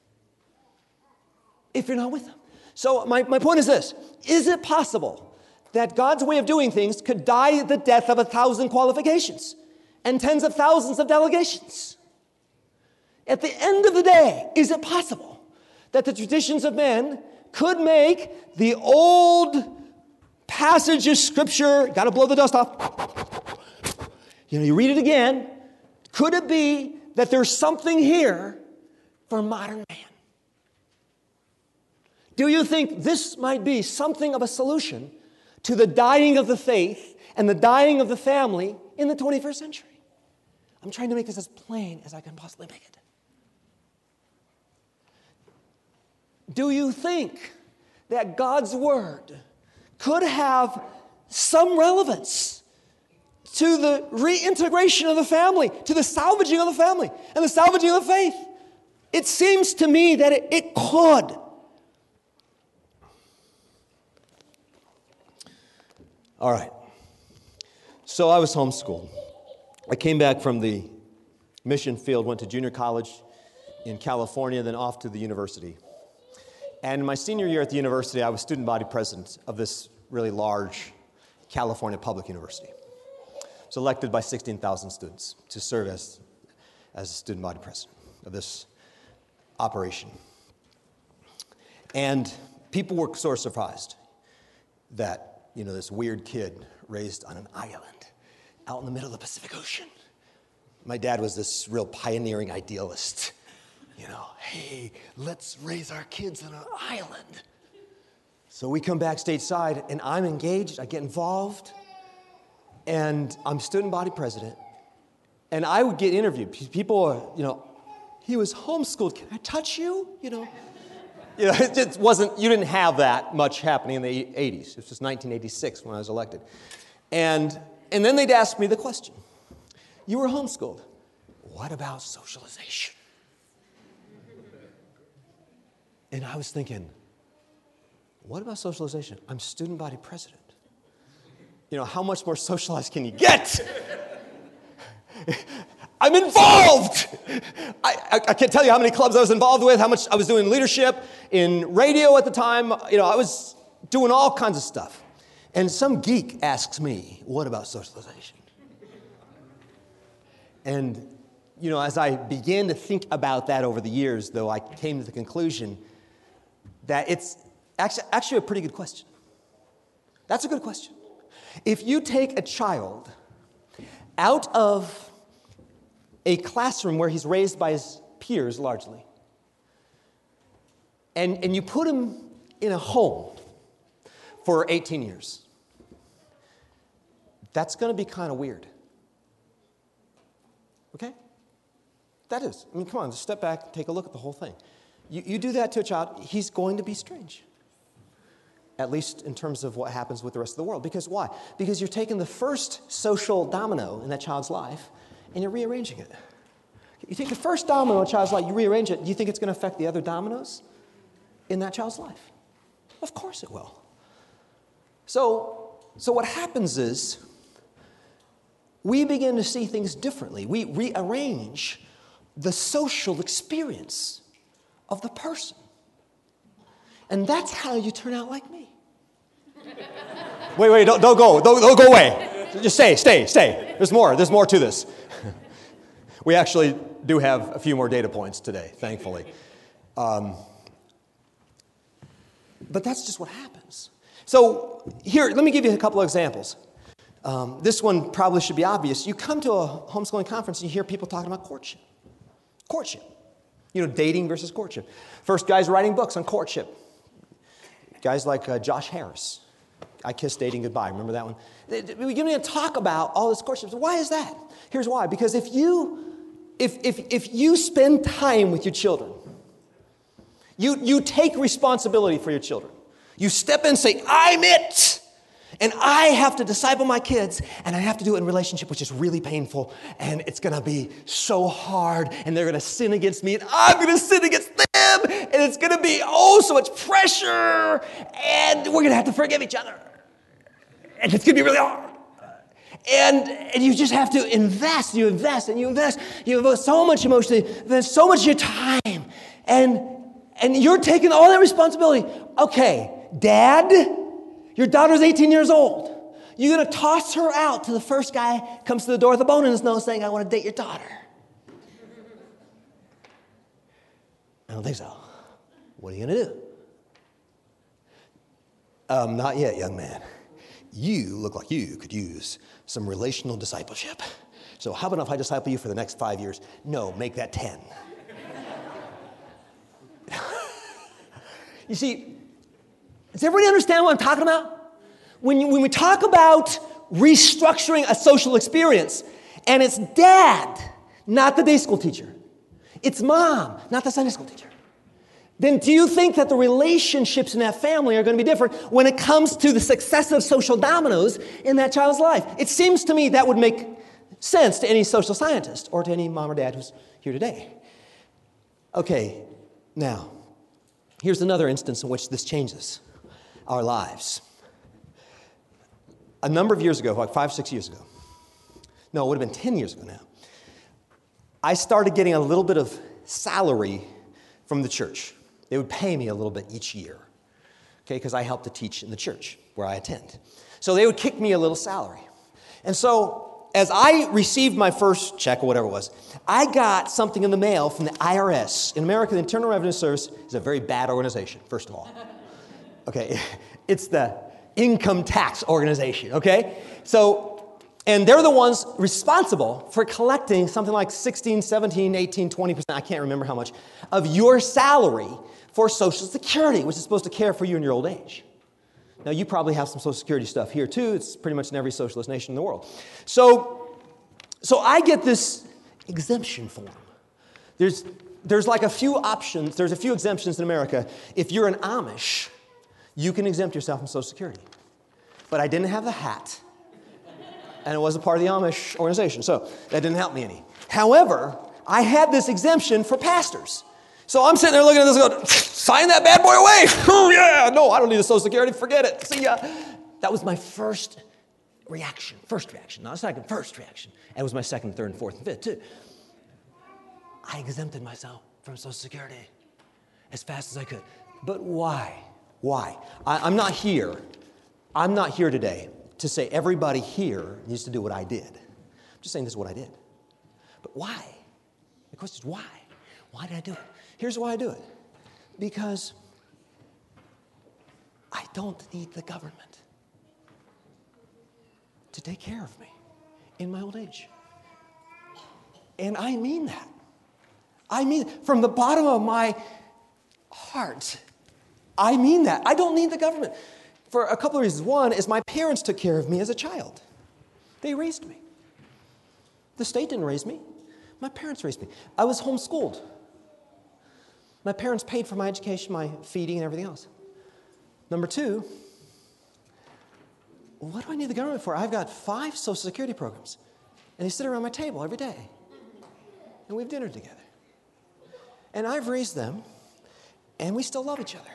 If you're not with them. So my point is this. Is it possible that God's way of doing things could die the death of 1,000 qualifications and tens of thousands of delegations? At the end of the day, is it possible that the traditions of men could make the old passage of Scripture, got to blow the dust off. You read it again. Could it be that there's something here for modern man? Do you think this might be something of a solution to the dying of the faith and the dying of the family in the 21st century? I'm trying to make this as plain as I can possibly make it. Do you think that God's word could have some relevance to the reintegration of the family, to the salvaging of the family, and the salvaging of the faith? It seems to me that it could. All right. So I was homeschooled. I came back from the mission field, went to junior college in California, then off to the university. And my senior year at the university, I was student body president of this really large California public university. I was elected by 16,000 students to serve as a student body president of this operation. And people were sort of surprised that, this weird kid raised on an island out in the middle of the Pacific Ocean. My dad was this real pioneering idealist. Hey, let's raise our kids on an island. So we come back stateside, and I'm engaged. I get involved, and I'm student body president. And I would get interviewed. People are, he was homeschooled. Can I touch you? It just wasn't. You didn't have that much happening in the 80s. It was just 1986 when I was elected, and then they'd ask me the question: "You were homeschooled. What about socialization?" And I was thinking, what about socialization? I'm student body president. How much more socialized can you get? I'm involved. I can't tell you how many clubs I was involved with, how much I was doing leadership in radio at the time. I was doing all kinds of stuff. And some geek asks me, what about socialization? And, as I began to think about that over the years, though, I came to the conclusion that it's actually a pretty good question. That's a good question. If you take a child out of a classroom where he's raised by his peers largely, and you put him in a home for 18 years, that's going to be kind of weird. Okay? That is. I mean, come on, just step back, take a look at the whole thing. You do that to a child, he's going to be strange. At least in terms of what happens with the rest of the world. Because why? Because you're taking the first social domino in that child's life and you're rearranging it. You take the first domino in a child's life, you rearrange it, do you think it's going to affect the other dominoes in that child's life? Of course it will. So what happens is we begin to see things differently. We rearrange the social experience of the person. And that's how you turn out like me. Wait, don't go. Don't go away. Just stay. There's more to this. We actually do have a few more data points today, thankfully. But that's just what happens. So here, let me give you a couple of examples. This one probably should be obvious. You come to a homeschooling conference and you hear people talking about courtship. Courtship. You know, dating versus courtship. First guys writing books on courtship. Guys like Josh Harris. I Kissed Dating Goodbye. Remember that one? We're going to talk about all this courtship. Why is that? Here's why. Because if you spend time with your children, you take responsibility for your children. You step in and say, I'm it. And I have to disciple my kids, and I have to do it in relationship, which is really painful, and it's going to be so hard, and they're going to sin against me, and I'm going to sin against them, and it's going to be so much pressure, and we're going to have to forgive each other, and it's going to be really hard. And you just have to invest. You invest. You invest so much emotionally, invest so much of your time, and you're taking all that responsibility. Okay, Dad, your daughter's 18 years old. You're going to toss her out to the first guy comes to the door with a bone in his nose saying, I want to date your daughter. I don't think so. What are you going to do? Not yet, young man. You look like you could use some relational discipleship. So how about if I disciple you for the next 5 years? No, make that 10. You see, does everybody understand what I'm talking about? When we talk about restructuring a social experience, and it's dad, not the day school teacher. It's mom, not the Sunday school teacher. Then do you think that the relationships in that family are going to be different when it comes to the successive social dominoes in that child's life? It seems to me that would make sense to any social scientist or to any mom or dad who's here today. Okay, now, here's another instance in which this changes our lives. A number of years ago, like 5, 6 years ago, no, it would have been 10 years ago now, I started getting a little bit of salary from the church. They would pay me a little bit each year, okay, because I helped to teach in the church where I attend. So they would kick me a little salary. And so as I received my first check or whatever it was, I got something in the mail from the IRS. In America, the Internal Revenue Service is a very bad organization, first of all. Okay, it's the income tax organization, okay? So, and they're the ones responsible for collecting something like 16, 17, 18, 20%, I can't remember how much, of your salary for Social Security, which is supposed to care for you in your old age. Now, you probably have some Social Security stuff here, too. It's pretty much in every socialist nation in the world. So I get this exemption form. There's like a few options. There's a few exemptions in America. If you're an Amish, you can exempt yourself from Social Security. But I didn't have the hat, and it wasn't part of the Amish organization, so that didn't help me any. However, I had this exemption for pastors. So I'm sitting there looking at this and going, sign that bad boy away. Oh, yeah, no, I don't need the Social Security. Forget it. See ya. That was my first reaction, not a second, first reaction. And it was my second, third, and fourth, and fifth, too. I exempted myself from Social Security as fast as I could. But why? Why? I'm not here today to say everybody here needs to do what I did. I'm just saying this is what I did. But why? The question is why? Why did I do it? Here's why I do it. Because I don't need the government. to take care of me in my old age. And I mean that. I mean, from the bottom of my heart, I mean that. I don't need the government for a couple of reasons. One is my parents took care of me as a child. They raised me. The state didn't raise me. My parents raised me. I was homeschooled. My parents paid for my education, my feeding, and everything else. Number two, what do I need the government for? I've got 5 Social Security programs, and they sit around my table every day, and we have dinner together. And I've raised them, and we still love each other.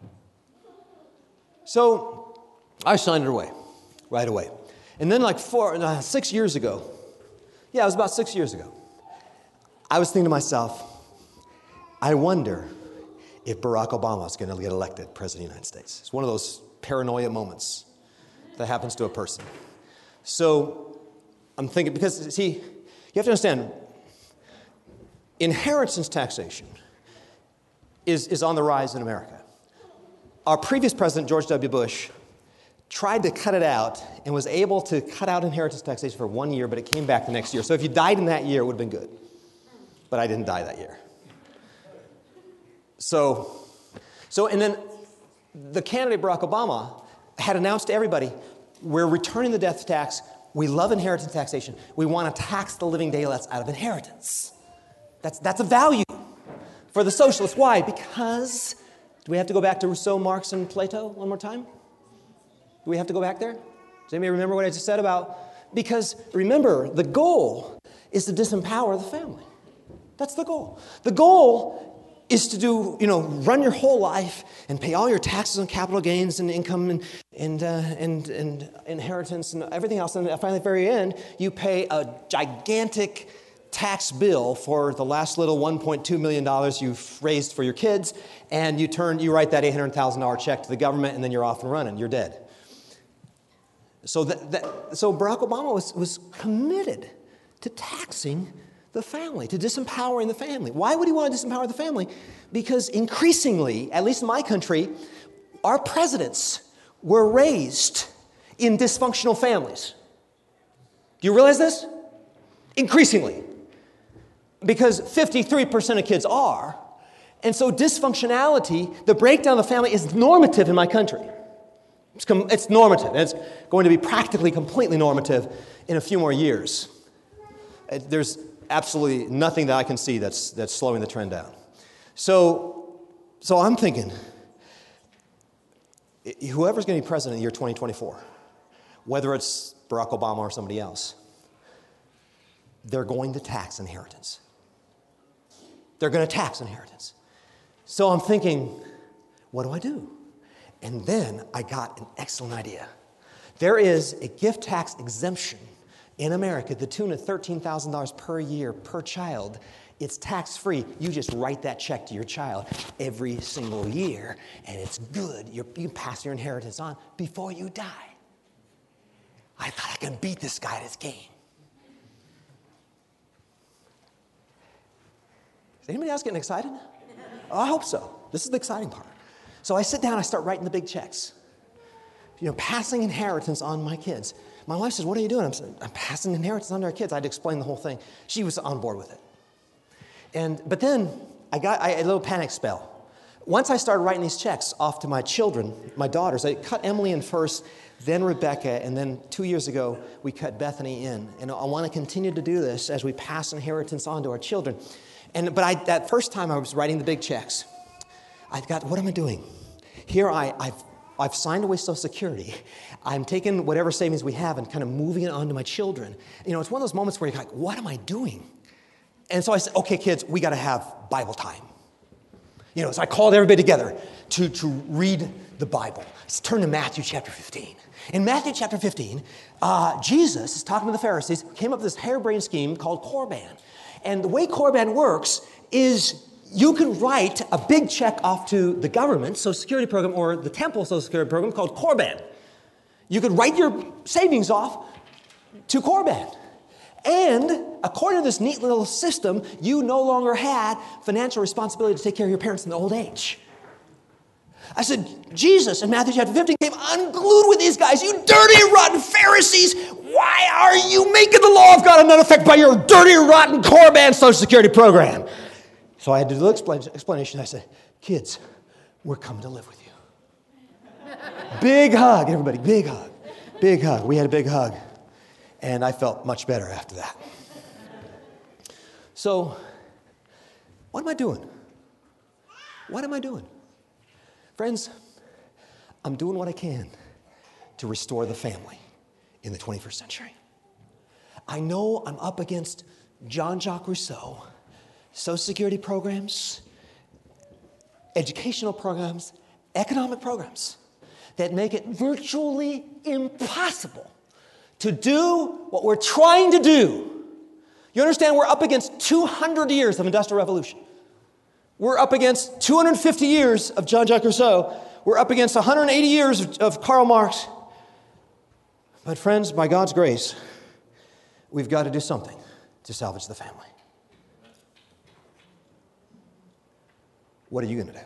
So I signed it away, right away. And then 6 years ago, it was about 6 years ago, I was thinking to myself, I wonder if Barack Obama is going to get elected President of the United States. It's one of those paranoia moments that happens to a person. So I'm thinking, because, see, you have to understand, inheritance taxation is on the rise in America. Our previous president, George W. Bush, tried to cut it out and was able to cut out inheritance taxation for 1 year, but it came back the next year. So if you died in that year, it would have been good. But I didn't die that year. So and then the candidate, Barack Obama, had announced to everybody, we're returning the death tax. We love inheritance taxation. We want to tax the living daylights out of inheritance. That's a value for the socialists. Why? Because, do we have to go back to Rousseau, Marx, and Plato one more time? Do we have to go back there? Does anybody remember what I just said about? Because remember, the goal is to disempower the family. That's the goal. The goal is to do, run your whole life and pay all your taxes on capital gains and income and inheritance and everything else. And finally, at the very end, you pay a gigantic tax bill for the last little $1.2 million you've raised for your kids, and you write that $800,000 check to the government, and then you're off and running. You're dead. So Barack Obama was committed to taxing the family, to disempowering the family. Why would he want to disempower the family? Because increasingly, at least in my country, our presidents were raised in dysfunctional families. Do you realize this? Increasingly. Because 53% of kids are. And so dysfunctionality, the breakdown of the family, is normative in my country. It's normative. And it's going to be practically completely normative in a few more years. There's absolutely nothing that I can see that's slowing the trend down. So I'm thinking, whoever's going to be president in the year 2024, whether it's Barack Obama or somebody else, they're going to tax inheritance. They're going to tax inheritance. So I'm thinking, what do I do? And then I got an excellent idea. There is a gift tax exemption in America, the tune of $13,000 per year per child. It's tax-free. You just write that check to your child every single year, and it's good. You can pass your inheritance on before you die. I thought I can beat this guy at his game. Is anybody else getting excited? Oh, I hope so. This is the exciting part. So I sit down, I start writing the big checks. Passing inheritance on my kids. My wife says, what are you doing? I'm passing inheritance on to our kids. I had to explain the whole thing. She was on board with it. But then I had a little panic spell. Once I started writing these checks off to my children, my daughters, I cut Emily in first, then Rebecca, and then 2 years ago, we cut Bethany in. And I want to continue to do this as we pass inheritance on to our children. But that first time I was writing the big checks, I thought, what am I doing? Here I've signed away Social Security. I'm taking whatever savings we have and kind of moving it on to my children. It's one of those moments where you're like, what am I doing? And so I said, okay, kids, we got to have Bible time. So I called everybody together to read the Bible. Let's turn to Matthew chapter 15. In Matthew chapter 15, Jesus is talking to the Pharisees, came up with this harebrained scheme called Corban. And the way Corban works is you can write a big check off to the government, Social Security program, or the temple Social Security program called Corban. You could write your savings off to Corban. And according to this neat little system, you no longer had financial responsibility to take care of your parents in old age. I said, Jesus in Matthew chapter 15 came unglued with these guys. You dirty, rotten Pharisees. making the law of God none effect by your dirty, rotten, Corban Social Security program. So I had to do the explanation. I said, kids, we're coming to live with you. Big hug, everybody, big hug. Big hug. We had a big hug. And I felt much better after that. So, what am I doing? What am I doing? Friends, I'm doing what I can to restore the family in the 21st century. I know I'm up against Jean-Jacques Rousseau, Social Security programs, educational programs, economic programs that make it virtually impossible to do what we're trying to do. You understand, we're up against 200 years of industrial revolution. We're up against 250 years of Jean-Jacques Rousseau. We're up against 180 years of Karl Marx. But friends, by God's grace, we've got to do something to salvage the family. What are you going to do?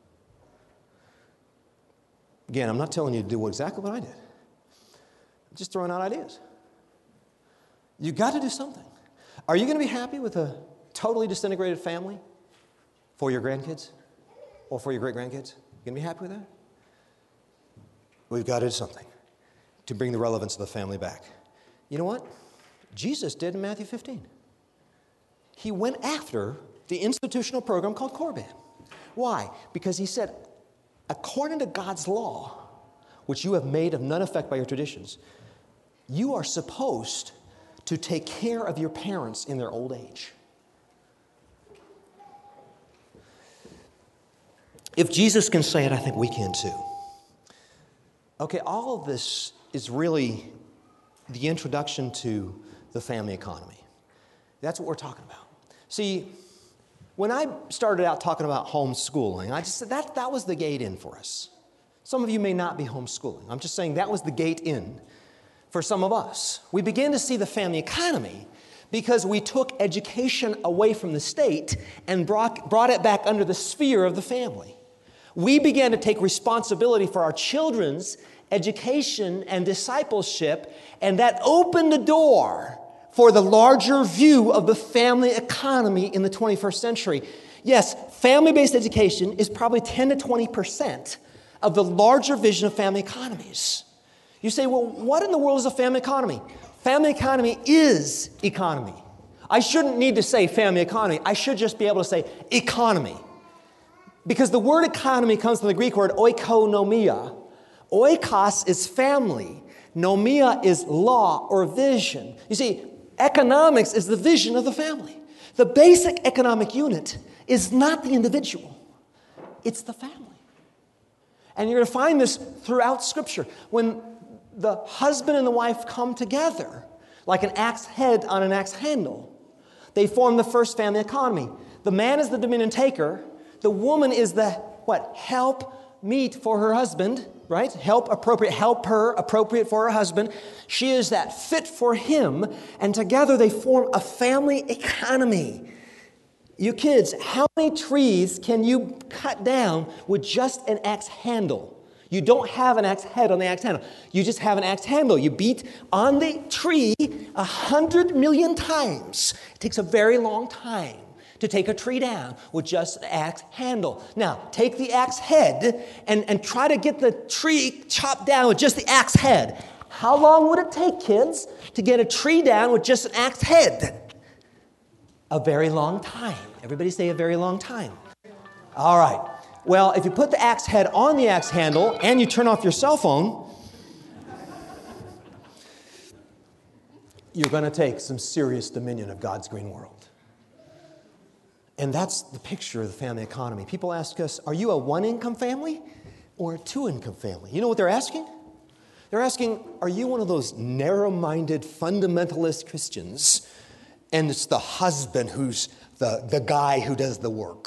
Again, I'm not telling you to do exactly what I did. I'm just throwing out ideas. You've got to do something. Are you going to be happy with a totally disintegrated family for your grandkids or for your great-grandkids? You going to be happy with that? We've got to do something to bring the relevance of the family back. You know what? Jesus did in Matthew 15. He went after the institutional program called Corban. Why? Because he said, according to God's law, which you have made of none effect by your traditions, you are supposed to take care of your parents in their old age. If Jesus can say it, I think we can too. Okay, all of this is really the introduction to the family economy. That's what we're talking about. See, when I started out talking about homeschooling, I just said that was the gate in for us. Some of you may not be homeschooling. I'm just saying that was the gate in for some of us. We began to see the family economy because we took education away from the state and brought it back under the sphere of the family. We began to take responsibility for our children's education and discipleship, and that opened the door for the larger view of the family economy in the 21st century. Yes, family-based education is probably 10 to 20% of the larger vision of family economies. You say, well, what in the world is a family economy? Family economy is economy. I shouldn't need to say family economy. I should just be able to say economy. Because the word economy comes from the Greek word oikonomia. Oikos is family. Nomia is law or vision. You see, economics is the vision of the family. The basic economic unit is not the individual. It's the family. And you're going to find this throughout Scripture. When the husband and the wife come together, like an axe head on an axe handle, they form the first family economy. The man is the dominion taker. The woman is the, help meet for her husband, right? Help her appropriate for her husband. She is that fit for him, and together they form a family economy. You kids, how many trees can you cut down with just an axe handle? You don't have an axe head on the axe handle. You just have an axe handle. You beat on the tree 100 million times. It takes a very long time to take a tree down with just an axe handle. Now, take the axe head and try to get the tree chopped down with just the axe head. How long would it take, kids, to get a tree down with just an axe head? A very long time. Everybody say a very long time. All right. Well, if you put the axe head on the axe handle and you turn off your cell phone, you're going to take some serious dominion of God's green world. And that's the picture of the family economy. People ask us, are you a one-income family or a two-income family? You know what they're asking? They're asking, are you one of those narrow-minded fundamentalist Christians, and it's the husband who's the guy who does the work?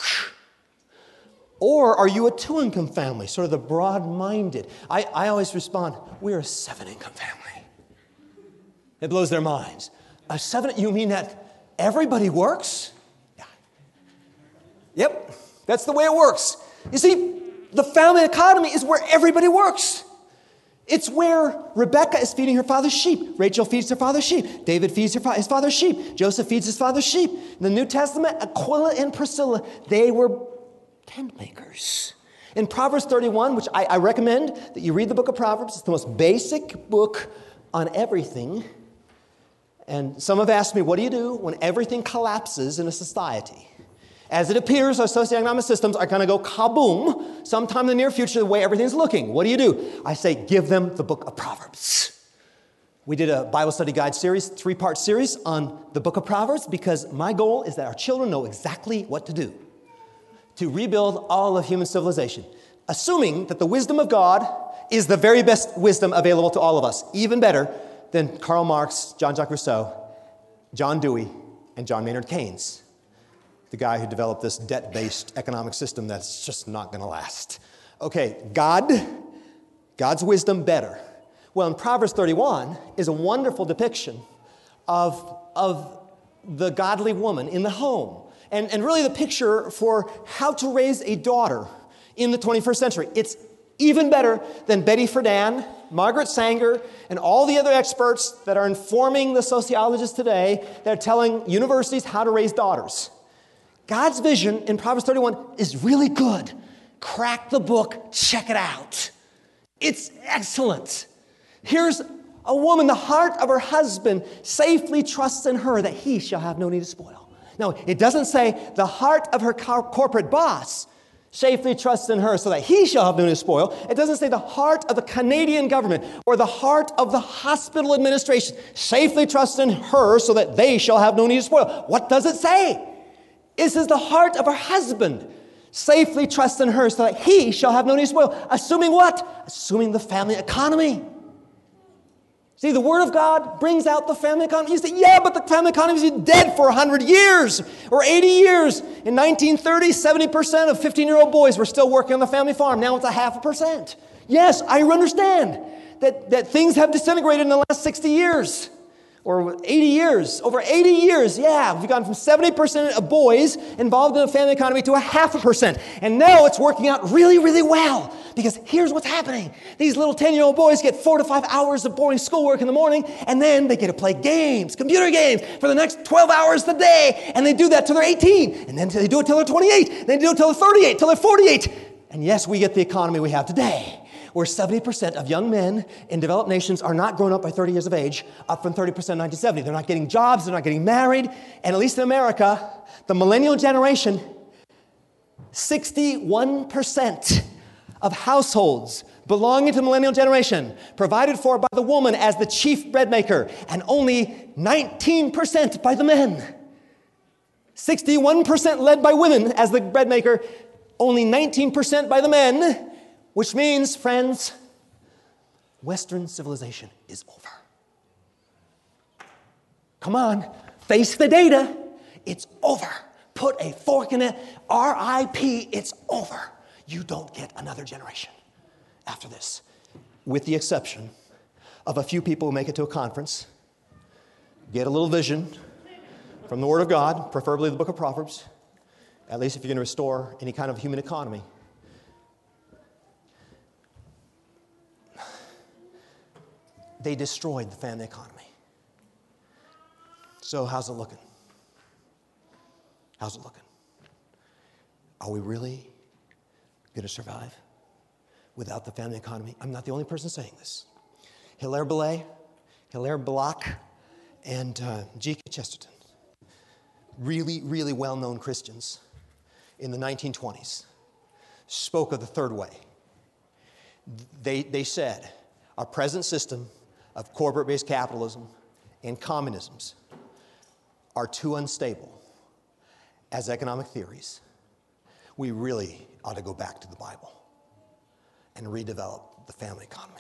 Or are you a two-income family, sort of the broad-minded? I always respond, we're a seven-income family. It blows their minds. A seven, you mean that everybody works? Yeah. Yep, that's the way it works. You see, the family economy is where everybody works. It's where Rebecca is feeding her father's sheep. Rachel feeds her father's sheep. David feeds his father's sheep. Joseph feeds his father's sheep. In the New Testament, Aquila and Priscilla, they were tent makers. In Proverbs 31, which I recommend that you read the book of Proverbs, it's the most basic book on everything. And some have asked me, what do you do when everything collapses in a society? As it appears, our socioeconomic systems are going to go kaboom sometime in the near future the way everything's looking. What do? I say, give them the book of Proverbs. We did a Bible study guide series, 3-part series on the book of Proverbs, because my goal is that our children know exactly what to do to rebuild all of human civilization, assuming that the wisdom of God is the very best wisdom available to all of us, even better than Karl Marx, Jean-Jacques Rousseau, John Dewey, and John Maynard Keynes, the guy who developed this debt-based economic system that's just not going to last. Okay, God's wisdom better. Well, in Proverbs 31 is a wonderful depiction of the godly woman in the home. And really the picture for how to raise a daughter in the 21st century. It's even better than Betty Friedan, Margaret Sanger, and all the other experts that are informing the sociologists today that are telling universities how to raise daughters. God's vision in Proverbs 31 is really good. Crack the book, check it out. It's excellent. Here's a woman, the heart of her husband safely trusts in her that he shall have no need to spoil. Now, it doesn't say the heart of her corporate boss safely trusts in her so that he shall have no need to spoil. It doesn't say the heart of the Canadian government or the heart of the hospital administration safely trusts in her so that they shall have no need to spoil. What does it say? It says the heart of her husband safely trusts in her so that he shall have no need to spoil. Assuming what? Assuming the family economy. See, the Word of God brings out the family economy. You say, yeah, but the family economy has been dead for 100 years or 80 years. In 1930, 70% of 15-year-old boys were still working on the family farm. Now it's 0.5%. Yes, I understand that things have disintegrated in the last 60 years or 80 years. Over 80 years, yeah, we've gone from 70% of boys involved in the family economy to 0.5%. And now it's working out really, really well. Because here's what's happening. These little 10-year-old boys get 4 to 5 hours of boring schoolwork in the morning, and then they get to play games, computer games, for the next 12 hours a day. And they do that till they're 18. And then they do it till they're 28. Then they do it till they're 38, till they're 48. And yes, we get the economy we have today, where 70% of young men in developed nations are not grown up by 30 years of age, up from 30% in 1970. They're not getting jobs, they're not getting married. And at least in America, the millennial generation, 61% of households belonging to the millennial generation provided for by the woman as the chief bread maker, and only 19% by the men. 61% led by women as the bread maker, only 19% by the men, which means, friends, Western civilization is over. Come on, face the data. It's over. Put a fork in it. R.I.P. It's over. You don't get another generation after this, with the exception of a few people who make it to a conference, get a little vision from the Word of God, preferably the book of Proverbs, at least if you're going to restore any kind of human economy. They destroyed the family economy. So how's it looking? How's it looking? Are we really going to survive without the family economy? I'm not the only person saying this. Hilaire Belloc, and G.K. Chesterton, really, really well-known Christians in the 1920s, spoke of the third way. They said, our present system of corporate-based capitalism and communisms are too unstable as economic theories. We really ought to go back to the Bible and redevelop the family economy.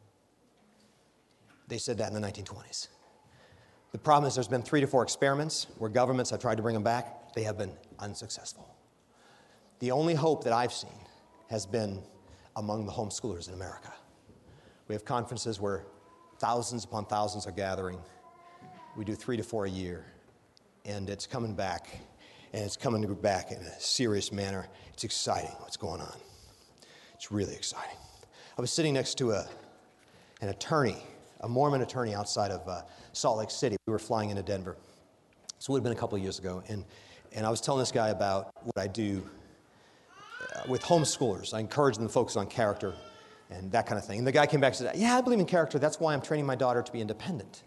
They said that in the 1920s. The problem is there's been 3 to 4 experiments where governments have tried to bring them back. They have been unsuccessful. The only hope that I've seen has been among the homeschoolers in America. We have conferences where thousands upon thousands are gathering. We do 3 to 4 a year, and it's coming back. And it's coming back in a serious manner. It's exciting what's going on. It's really exciting. I was sitting next to an attorney, a Mormon attorney outside of Salt Lake City. We were flying into Denver. So it would have been a couple of years ago. And I was telling this guy about what I do with homeschoolers. I encourage them to focus on character and that kind of thing. And the guy came back and said, yeah, I believe in character. That's why I'm training my daughter to be independent.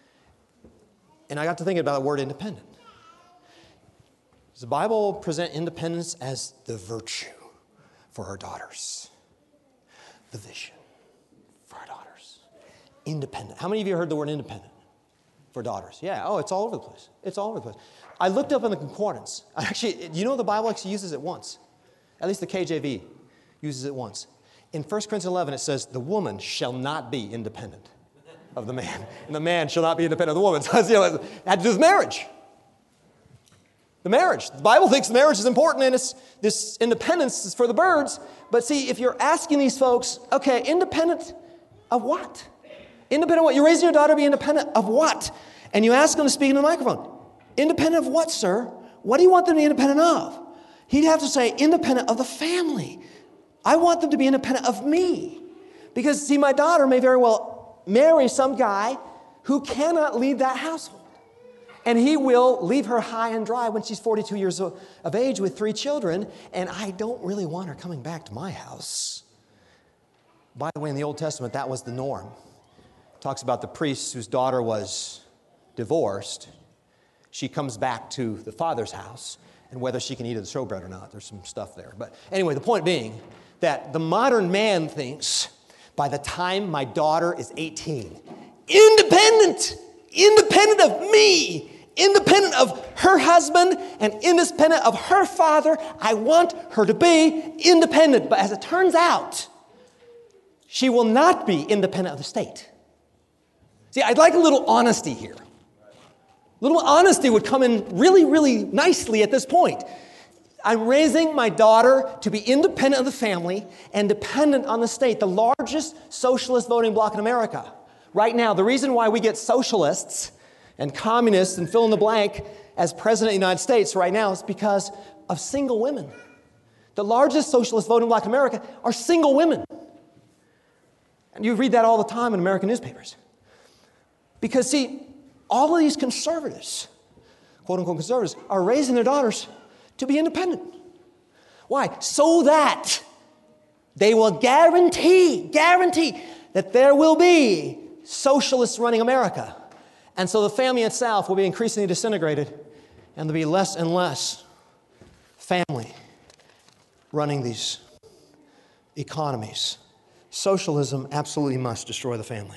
And I got to thinking about the word independent. Does the Bible present independence as the virtue for our daughters? The vision for our daughters. Independent. How many of you heard the word independent for daughters? Yeah. Oh, it's all over the place. It's all over the place. I looked up in the concordance. Actually, you know the Bible actually uses it once. At least the KJV uses it once. In 1 Corinthians 11, it says, the woman shall not be independent of the man. And the man shall not be independent of the woman. So it had to do with marriage. The marriage. The Bible thinks marriage is important, and this independence is for the birds. But see, if you're asking these folks, okay, independent of what? Independent of what? You're raising your daughter to be independent of what? And you ask them to speak into the microphone. Independent of what, sir? What do you want them to be independent of? He'd have to say, independent of the family. I want them to be independent of me. Because, see, my daughter may very well marry some guy who cannot lead that household. And he will leave her high and dry when she's 42 years of age with 3 children. And I don't really want her coming back to my house. By the way, in the Old Testament, that was the norm. It talks about the priest whose daughter was divorced. She comes back to the father's house. And whether she can eat of the showbread or not, there's some stuff there. But anyway, the point being that the modern man thinks by the time my daughter is 18, independent of me, independent of her husband, and independent of her father, I want her to be independent. But as it turns out, she will not be independent of the state. See, I'd like a little honesty here. Little honesty would come in really, really nicely at this point. I'm raising my daughter to be independent of the family and dependent on the state, the largest socialist voting bloc in America. Right now, the reason why we get socialists and communists and fill in the blank as president of the United States right now is because of single women. The largest socialist voting bloc in America are single women. And you read that all the time in American newspapers. Because, see, all of these conservatives, quote-unquote conservatives, are raising their daughters to be independent. Why? So that they will guarantee that there will be socialists running America. And so the family itself will be increasingly disintegrated, and there'll be less and less family running these economies. Socialism absolutely must destroy the family.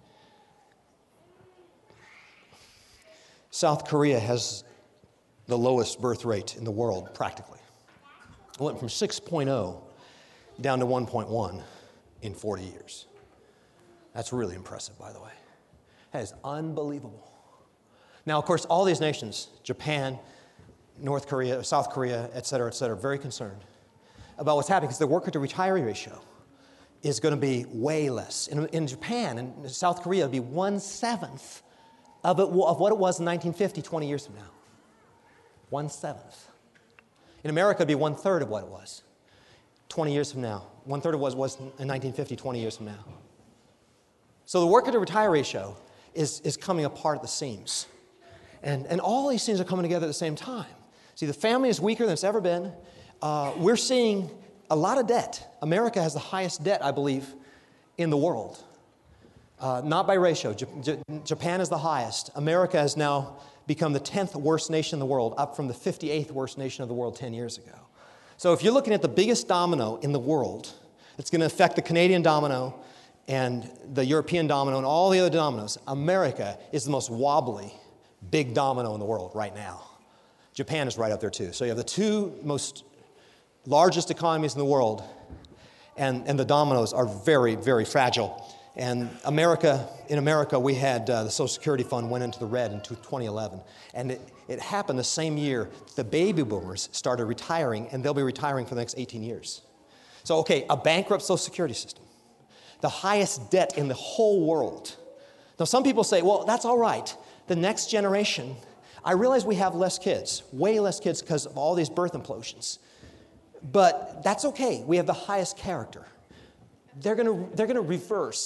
South Korea has the lowest birth rate in the world, practically. It went from 6.0 down to 1.1 in 40 years. That's really impressive, by the way. That is unbelievable. Now, of course, all these nations, Japan, North Korea, South Korea, et cetera, very concerned about what's happening because the worker-to-retiree ratio is going to be way less. In Japan and South Korea, it'll be 1/7 of what it was in 1950, 20 years from now. 1/7. In America, it'd be 1/3 of what it was 20 years from now. 1/3 of what it was in 1950, 20 years from now. So the worker-to-retire ratio is coming apart at the seams. And all these things are coming together at the same time. See, the family is weaker than it's ever been. We're seeing a lot of debt. America has the highest debt, I believe, in the world. Not by ratio. Japan is the highest. America has now become the 10th worst nation in the world, up from the 58th worst nation of the world 10 years ago. So if you're looking at the biggest domino in the world, it's going to affect the Canadian domino and the European domino and all the other dominoes. America is the most wobbly, big domino in the world right now. Japan is right up there too. So you have the two most largest economies in the world, and the dominoes are very, very fragile. And in America, we had the Social Security Fund went into the red in 2011. And it happened the same year the baby boomers started retiring, and they'll be retiring for the next 18 years. So, okay, a bankrupt Social Security system, the highest debt in the whole world. Now, some people say, well, that's all right. The next generation, I realize we have less kids, way less kids because of all these birth implosions. But that's okay. We have the highest character. They're going to reverse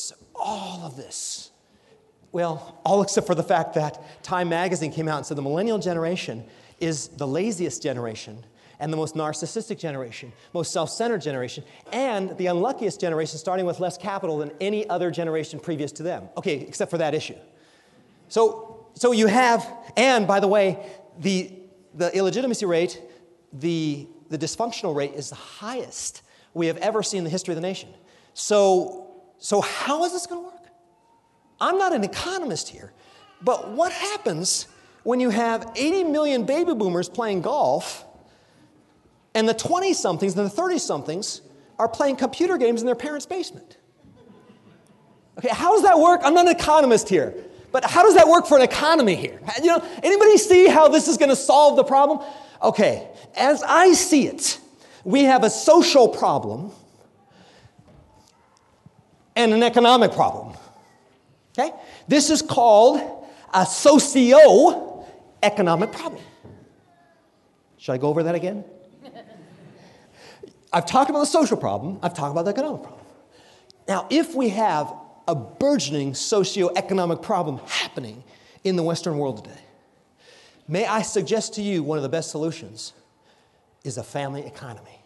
all of this? Well, all except for the fact that Time magazine came out and said the millennial generation is the laziest generation and the most narcissistic generation, most self-centered generation, and the unluckiest generation, starting with less capital than any other generation previous to them. Okay, except for that issue. So you have, and by the way, the illegitimacy rate, the dysfunctional rate is the highest we have ever seen in the history of the nation. So how is this going to work? I'm not an economist here, but what happens when you have 80 million baby boomers playing golf and the 20-somethings and the 30-somethings are playing computer games in their parents' basement? Okay, how does that work? I'm not an economist here, but how does that work for an economy here? Anybody see how this is going to solve the problem? Okay, as I see it, we have a social problem and an economic problem. Okay? This is called a socio-economic problem. Should I go over that again? I've talked about the social problem. I've talked about the economic problem. Now, if we have a burgeoning socio-economic problem happening in the Western world today, may I suggest to you one of the best solutions is a family economy.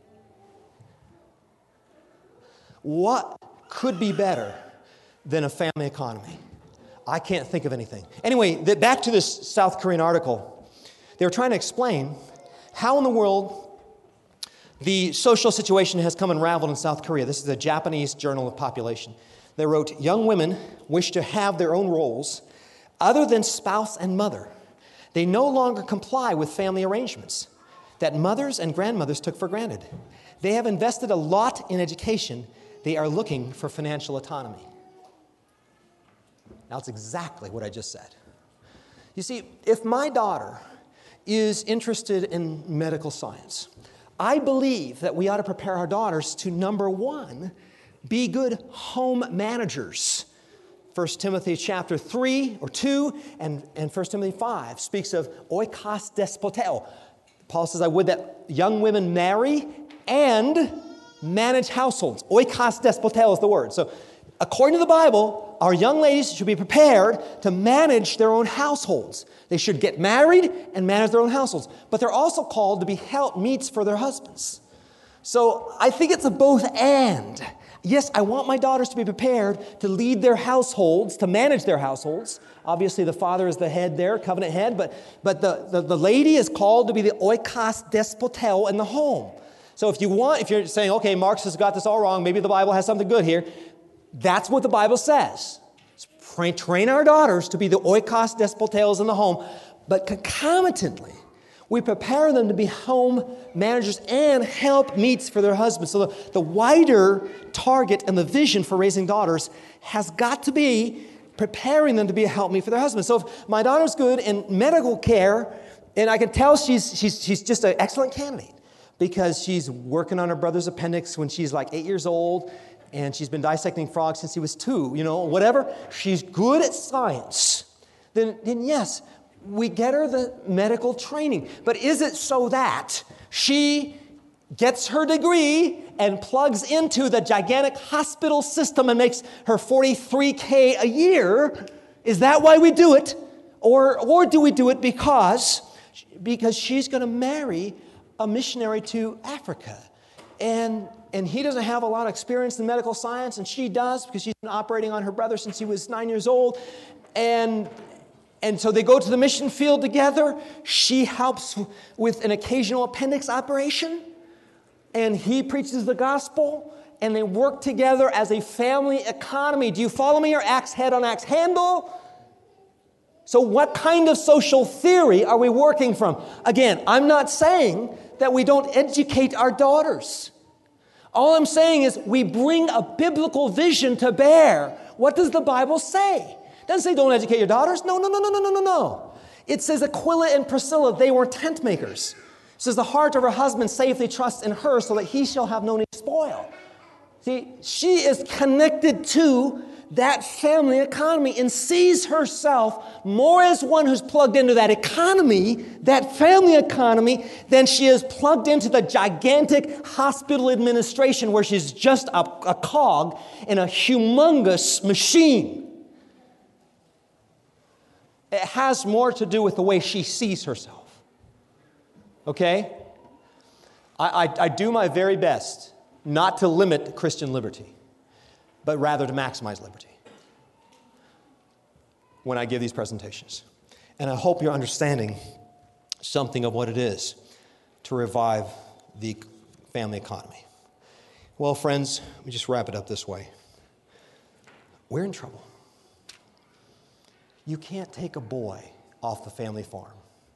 What could be better than a family economy? I can't think of anything. Anyway, back to this South Korean article. They were trying to explain how in the world the social situation has come unraveled in South Korea. This is a Japanese journal of population. They wrote, young women wish to have their own roles other than spouse and mother. They no longer comply with family arrangements that mothers and grandmothers took for granted. They have invested a lot in education. They are looking for financial autonomy. Now, it's exactly what I just said. You see, if my daughter is interested in medical science, I believe that we ought to prepare our daughters to, number one, be good home managers. 1 Timothy chapter 3 or 2 and 1 Timothy 5 speaks of oikos despoteo. Paul says, I would that young women marry and manage households. Oikos despoteo is the word. So according to the Bible, our young ladies should be prepared to manage their own households. They should get married and manage their own households. But they're also called to be helpmeets for their husbands. So I think it's a both and. Yes, I want my daughters to be prepared to lead their households, to manage their households. Obviously, the father is the head there, covenant head, but the lady is called to be the oikos despoteo in the home. So if you're saying, okay, Marx has got this all wrong, maybe the Bible has something good here, that's what the Bible says. Train our daughters to be the oikos despoteos in the home, but concomitantly, we prepare them to be home managers and helpmeets for their husbands. So the wider target and the vision for raising daughters has got to be preparing them to be a helpmeet for their husbands. So if my daughter's good in medical care, and I can tell she's just an excellent candidate because she's working on her brother's appendix when she's like 8 years old, and she's been dissecting frogs since he was 2, whatever. She's good at science. Then yes, we get her the medical training. But is it so that she gets her degree and plugs into the gigantic hospital system and makes her $43K a year? Is that why we do it? Or do we do it because she's going to marry a missionary to Africa? And he doesn't have a lot of experience in medical science, and she does because she's been operating on her brother since he was 9 years old. And so they go to the mission field together. She helps with an occasional appendix operation, and he preaches the gospel, and they work together as a family economy. Do you follow me, or axe head on axe handle? So what kind of social theory are we working from? Again, I'm not saying that we don't educate our daughters. All I'm saying is we bring a biblical vision to bear. What does the Bible say? It doesn't say don't educate your daughters. No. It says Aquila and Priscilla, they were tent makers. It says the heart of her husband safely trusts in her so that he shall have no need to spoil. See, she is connected to that family economy and sees herself more as one who's plugged into that economy, that family economy, than she is plugged into the gigantic hospital administration where she's just a cog in a humongous machine. It has more to do with the way she sees herself. Okay? I do my very best not to limit Christian liberty, but rather to maximize liberty when I give these presentations. And I hope you're understanding something of what it is to revive the family economy. Well, friends, let me just wrap it up this way. We're in trouble. You can't take a boy off the family farm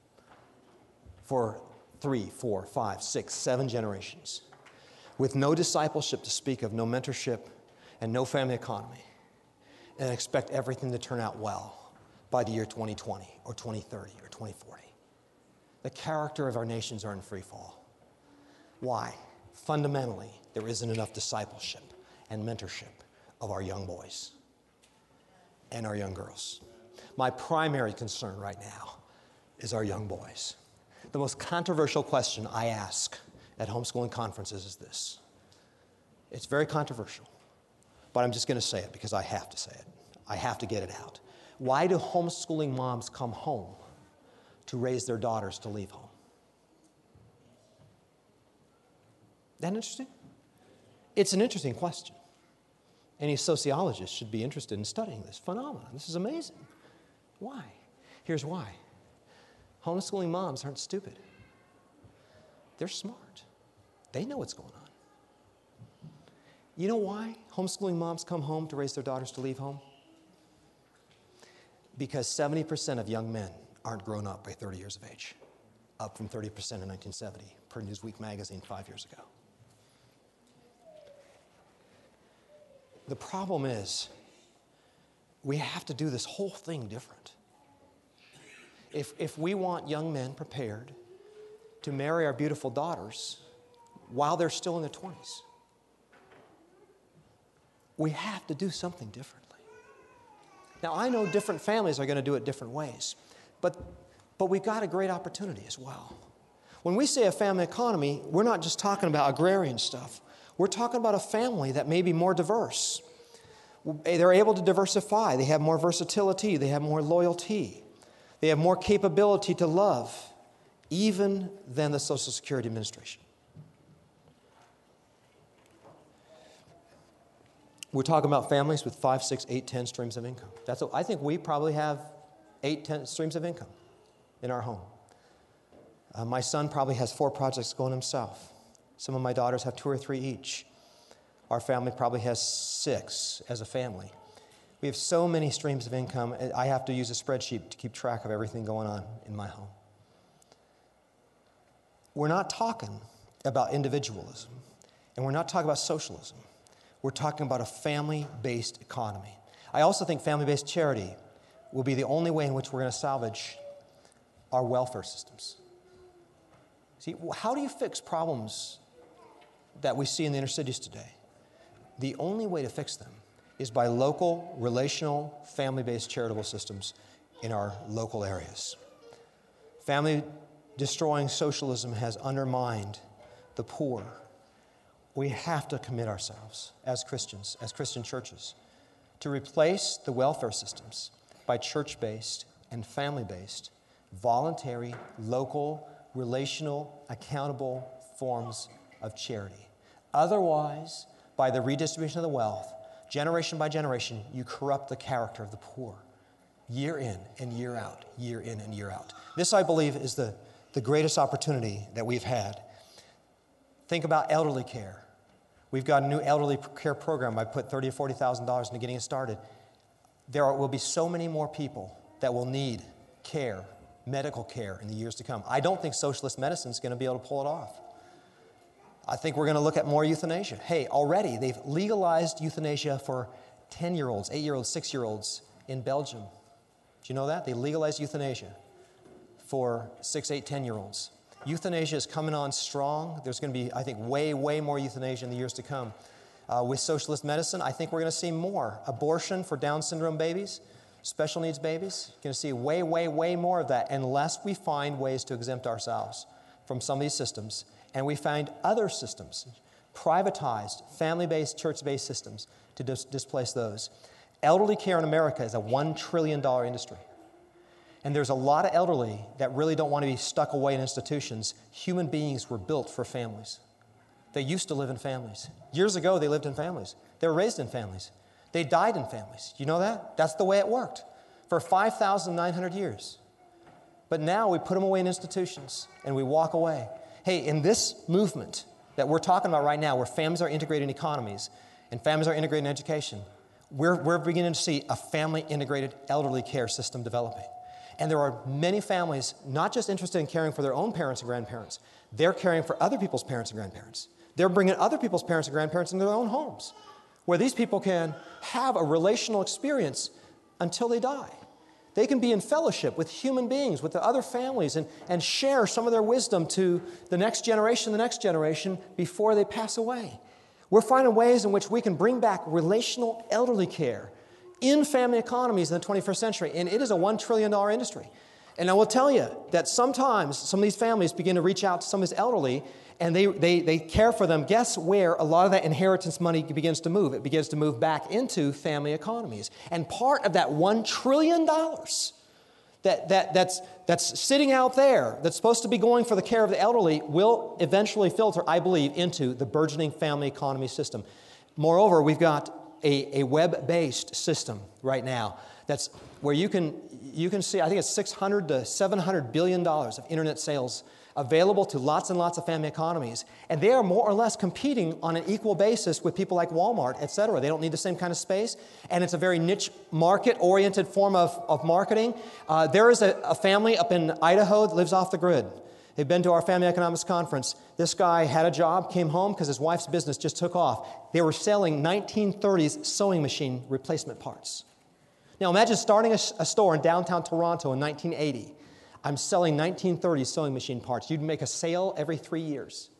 for 3, 4, 5, 6, 7 generations with no discipleship to speak of, no mentorship, and no family economy, and expect everything to turn out well by the year 2020 or 2030 or 2040. The character of our nations are in free fall. Why? Fundamentally, there isn't enough discipleship and mentorship of our young boys and our young girls. My primary concern right now is our young boys. The most controversial question I ask at homeschooling conferences is this. It's very controversial, but I'm just going to say it because I have to say it. I have to get it out. Why do homeschooling moms come home to raise their daughters to leave home? That interesting? It's an interesting question. Any sociologist should be interested in studying this phenomenon. This is amazing. Why? Here's why. Homeschooling moms aren't stupid. They're smart. They know what's going on. You know why homeschooling moms come home to raise their daughters to leave home? Because 70% of young men aren't grown up by 30 years of age, up from 30% in 1970, per Newsweek magazine 5 years ago. The problem is, we have to do this whole thing different. If we want young men prepared to marry our beautiful daughters while they're still in their 20s, we have to do something differently. Now, I know different families are going to do it different ways, but we've got a great opportunity as well. When we say a family economy, we're not just talking about agrarian stuff. We're talking about a family that may be more diverse. They're able to diversify. They have more versatility. They have more loyalty. They have more capability to love, even than the Social Security Administration. We're talking about families with 5, 6, 8, 10 streams of income. I think we probably have 8, 10 streams of income in our home. My son probably has 4 projects going himself. Some of my daughters have 2 or 3 each. Our family probably has 6 as a family. We have so many streams of income, I have to use a spreadsheet to keep track of everything going on in my home. We're not talking about individualism, and we're not talking about socialism. We're talking about a family-based economy. I also think family-based charity will be the only way in which we're going to salvage our welfare systems. See, how do you fix problems that we see in the inner cities today? The only way to fix them is by local, relational, family-based charitable systems in our local areas. Family-destroying socialism has undermined the poor. We have to commit ourselves as Christians, as Christian churches, to replace the welfare systems by church-based and family-based, voluntary, local, relational, accountable forms of charity. Otherwise, by the redistribution of the wealth, generation by generation, you corrupt the character of the poor, year in and year out, year in and year out. This, I believe, is the greatest opportunity that we've had. Think about elderly care. We've got a new elderly care program. I put $30,000 or $40,000 into getting it started. There will be so many more people that will need care, medical care, in the years to come. I don't think socialist medicine is going to be able to pull it off. I think we're going to look at more euthanasia. Hey, already they've legalized euthanasia for 10-year-olds, 8-year-olds, 6-year-olds in Belgium. Do you know that? They legalized euthanasia for 6, 8, 10-year-olds. Euthanasia is coming on strong. There's going to be, I think, way, way more euthanasia in the years to come. with socialist medicine, I think we're going to see more abortion for Down syndrome babies, special needs babies. You're going to see way, way, way more of that unless we find ways to exempt ourselves from some of these systems. And we find other systems, privatized, family-based, church-based systems to displace those. Elderly care in America is a $1 trillion industry. And there's a lot of elderly that really don't want to be stuck away in institutions. Human beings were built for families. They used to live in families. Years ago, they lived in families. They were raised in families. They died in families. You know that? That's the way it worked for 5,900 years. But now we put them away in institutions and we walk away. Hey, in this movement that we're talking about right now, where families are integrated in economies and families are integrated in education, we're beginning to see a family-integrated elderly care system developing. And there are many families not just interested in caring for their own parents and grandparents. They're caring for other people's parents and grandparents. They're bringing other people's parents and grandparents into their own homes, where these people can have a relational experience until they die. They can be in fellowship with human beings, with the other families, and share some of their wisdom to the next generation before they pass away. We're finding ways in which we can bring back relational elderly care in family economies in the 21st century, and it is a $1 trillion industry. And I will tell you that sometimes some of these families begin to reach out to some of these elderly, and they care for them. Guess where a lot of that inheritance money begins to move? It begins to move back into family economies. And part of that $1 trillion that's sitting out there, that's supposed to be going for the care of the elderly, will eventually filter, I believe, into the burgeoning family economy system. Moreover, we've got a web-based system right now that's where you can see, I think it's $600 to $700 billion of internet sales available to lots and lots of family economies. And they are more or less competing on an equal basis with people like Walmart, et cetera. They don't need the same kind of space. And it's a very niche market-oriented form of marketing. There is a family up in Idaho that lives off the grid. They've been to our family economics conference. This guy had a job, came home because his wife's business just took off. They were selling 1930s sewing machine replacement parts. Now imagine starting a store in downtown Toronto in 1980. I'm selling 1930s sewing machine parts. You'd make a sale every 3 years.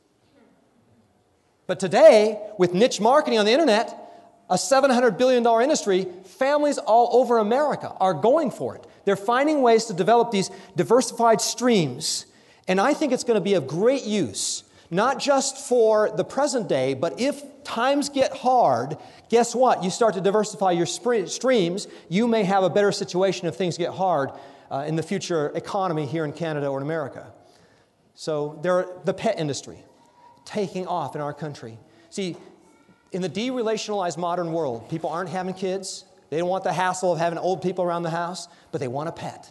But today, with niche marketing on the internet, a $700 billion industry, families all over America are going for it. They're finding ways to develop these diversified streams. And I think it's going to be of great use, not just for the present day, but if times get hard, guess what? You start to diversify your streams, you may have a better situation if things get hard in the future economy here in Canada or in America. So the pet industry taking off in our country. See, in the derelationalized modern world, people aren't having kids. They don't want the hassle of having old people around the house, but they want a pet.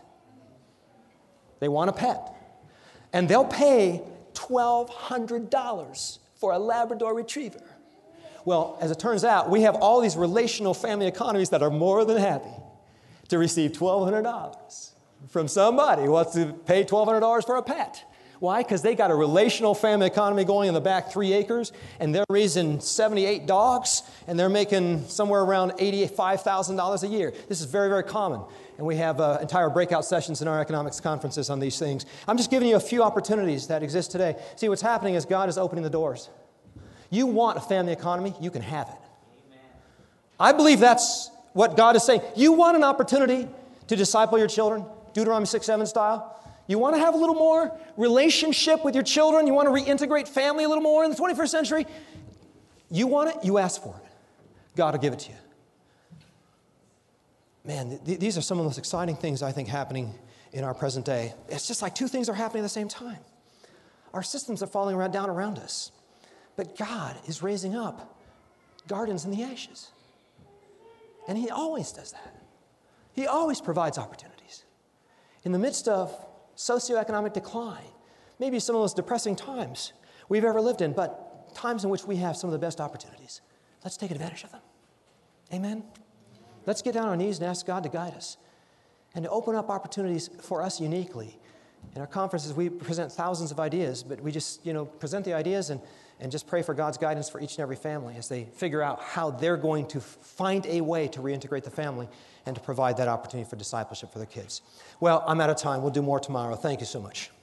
They want a pet. And they'll pay $1,200 for a Labrador Retriever. Well, as it turns out, we have all these relational family economies that are more than happy to receive $1,200 from somebody who wants to pay $1,200 for a pet. Why? Because they got a relational family economy going in the back 3 acres, and they're raising 78 dogs, and they're making somewhere around $85,000 a year. This is very, very common. And we have entire breakout sessions in our economics conferences on these things. I'm just giving you a few opportunities that exist today. See, what's happening is God is opening the doors. You want a family economy, you can have it. Amen. I believe that's what God is saying. You want an opportunity to disciple your children, Deuteronomy 6:7 style? You want to have a little more relationship with your children? You want to reintegrate family a little more in the 21st century? You want it? You ask for it. God will give it to you. Man, these are some of the most exciting things I think happening in our present day. It's just like two things are happening at the same time. Our systems are falling down around us. But God is raising up gardens in the ashes. And He always does that. He always provides opportunities. In the midst of socioeconomic decline, maybe some of those depressing times we've ever lived in, but times in which we have some of the best opportunities. Let's take advantage of them. Amen? Let's get down on our knees and ask God to guide us and to open up opportunities for us uniquely. In our conferences, we present thousands of ideas, but we just, present the ideas and just pray for God's guidance for each and every family as they figure out how they're going to find a way to reintegrate the family and to provide that opportunity for discipleship for their kids. Well, I'm out of time. We'll do more tomorrow. Thank you so much.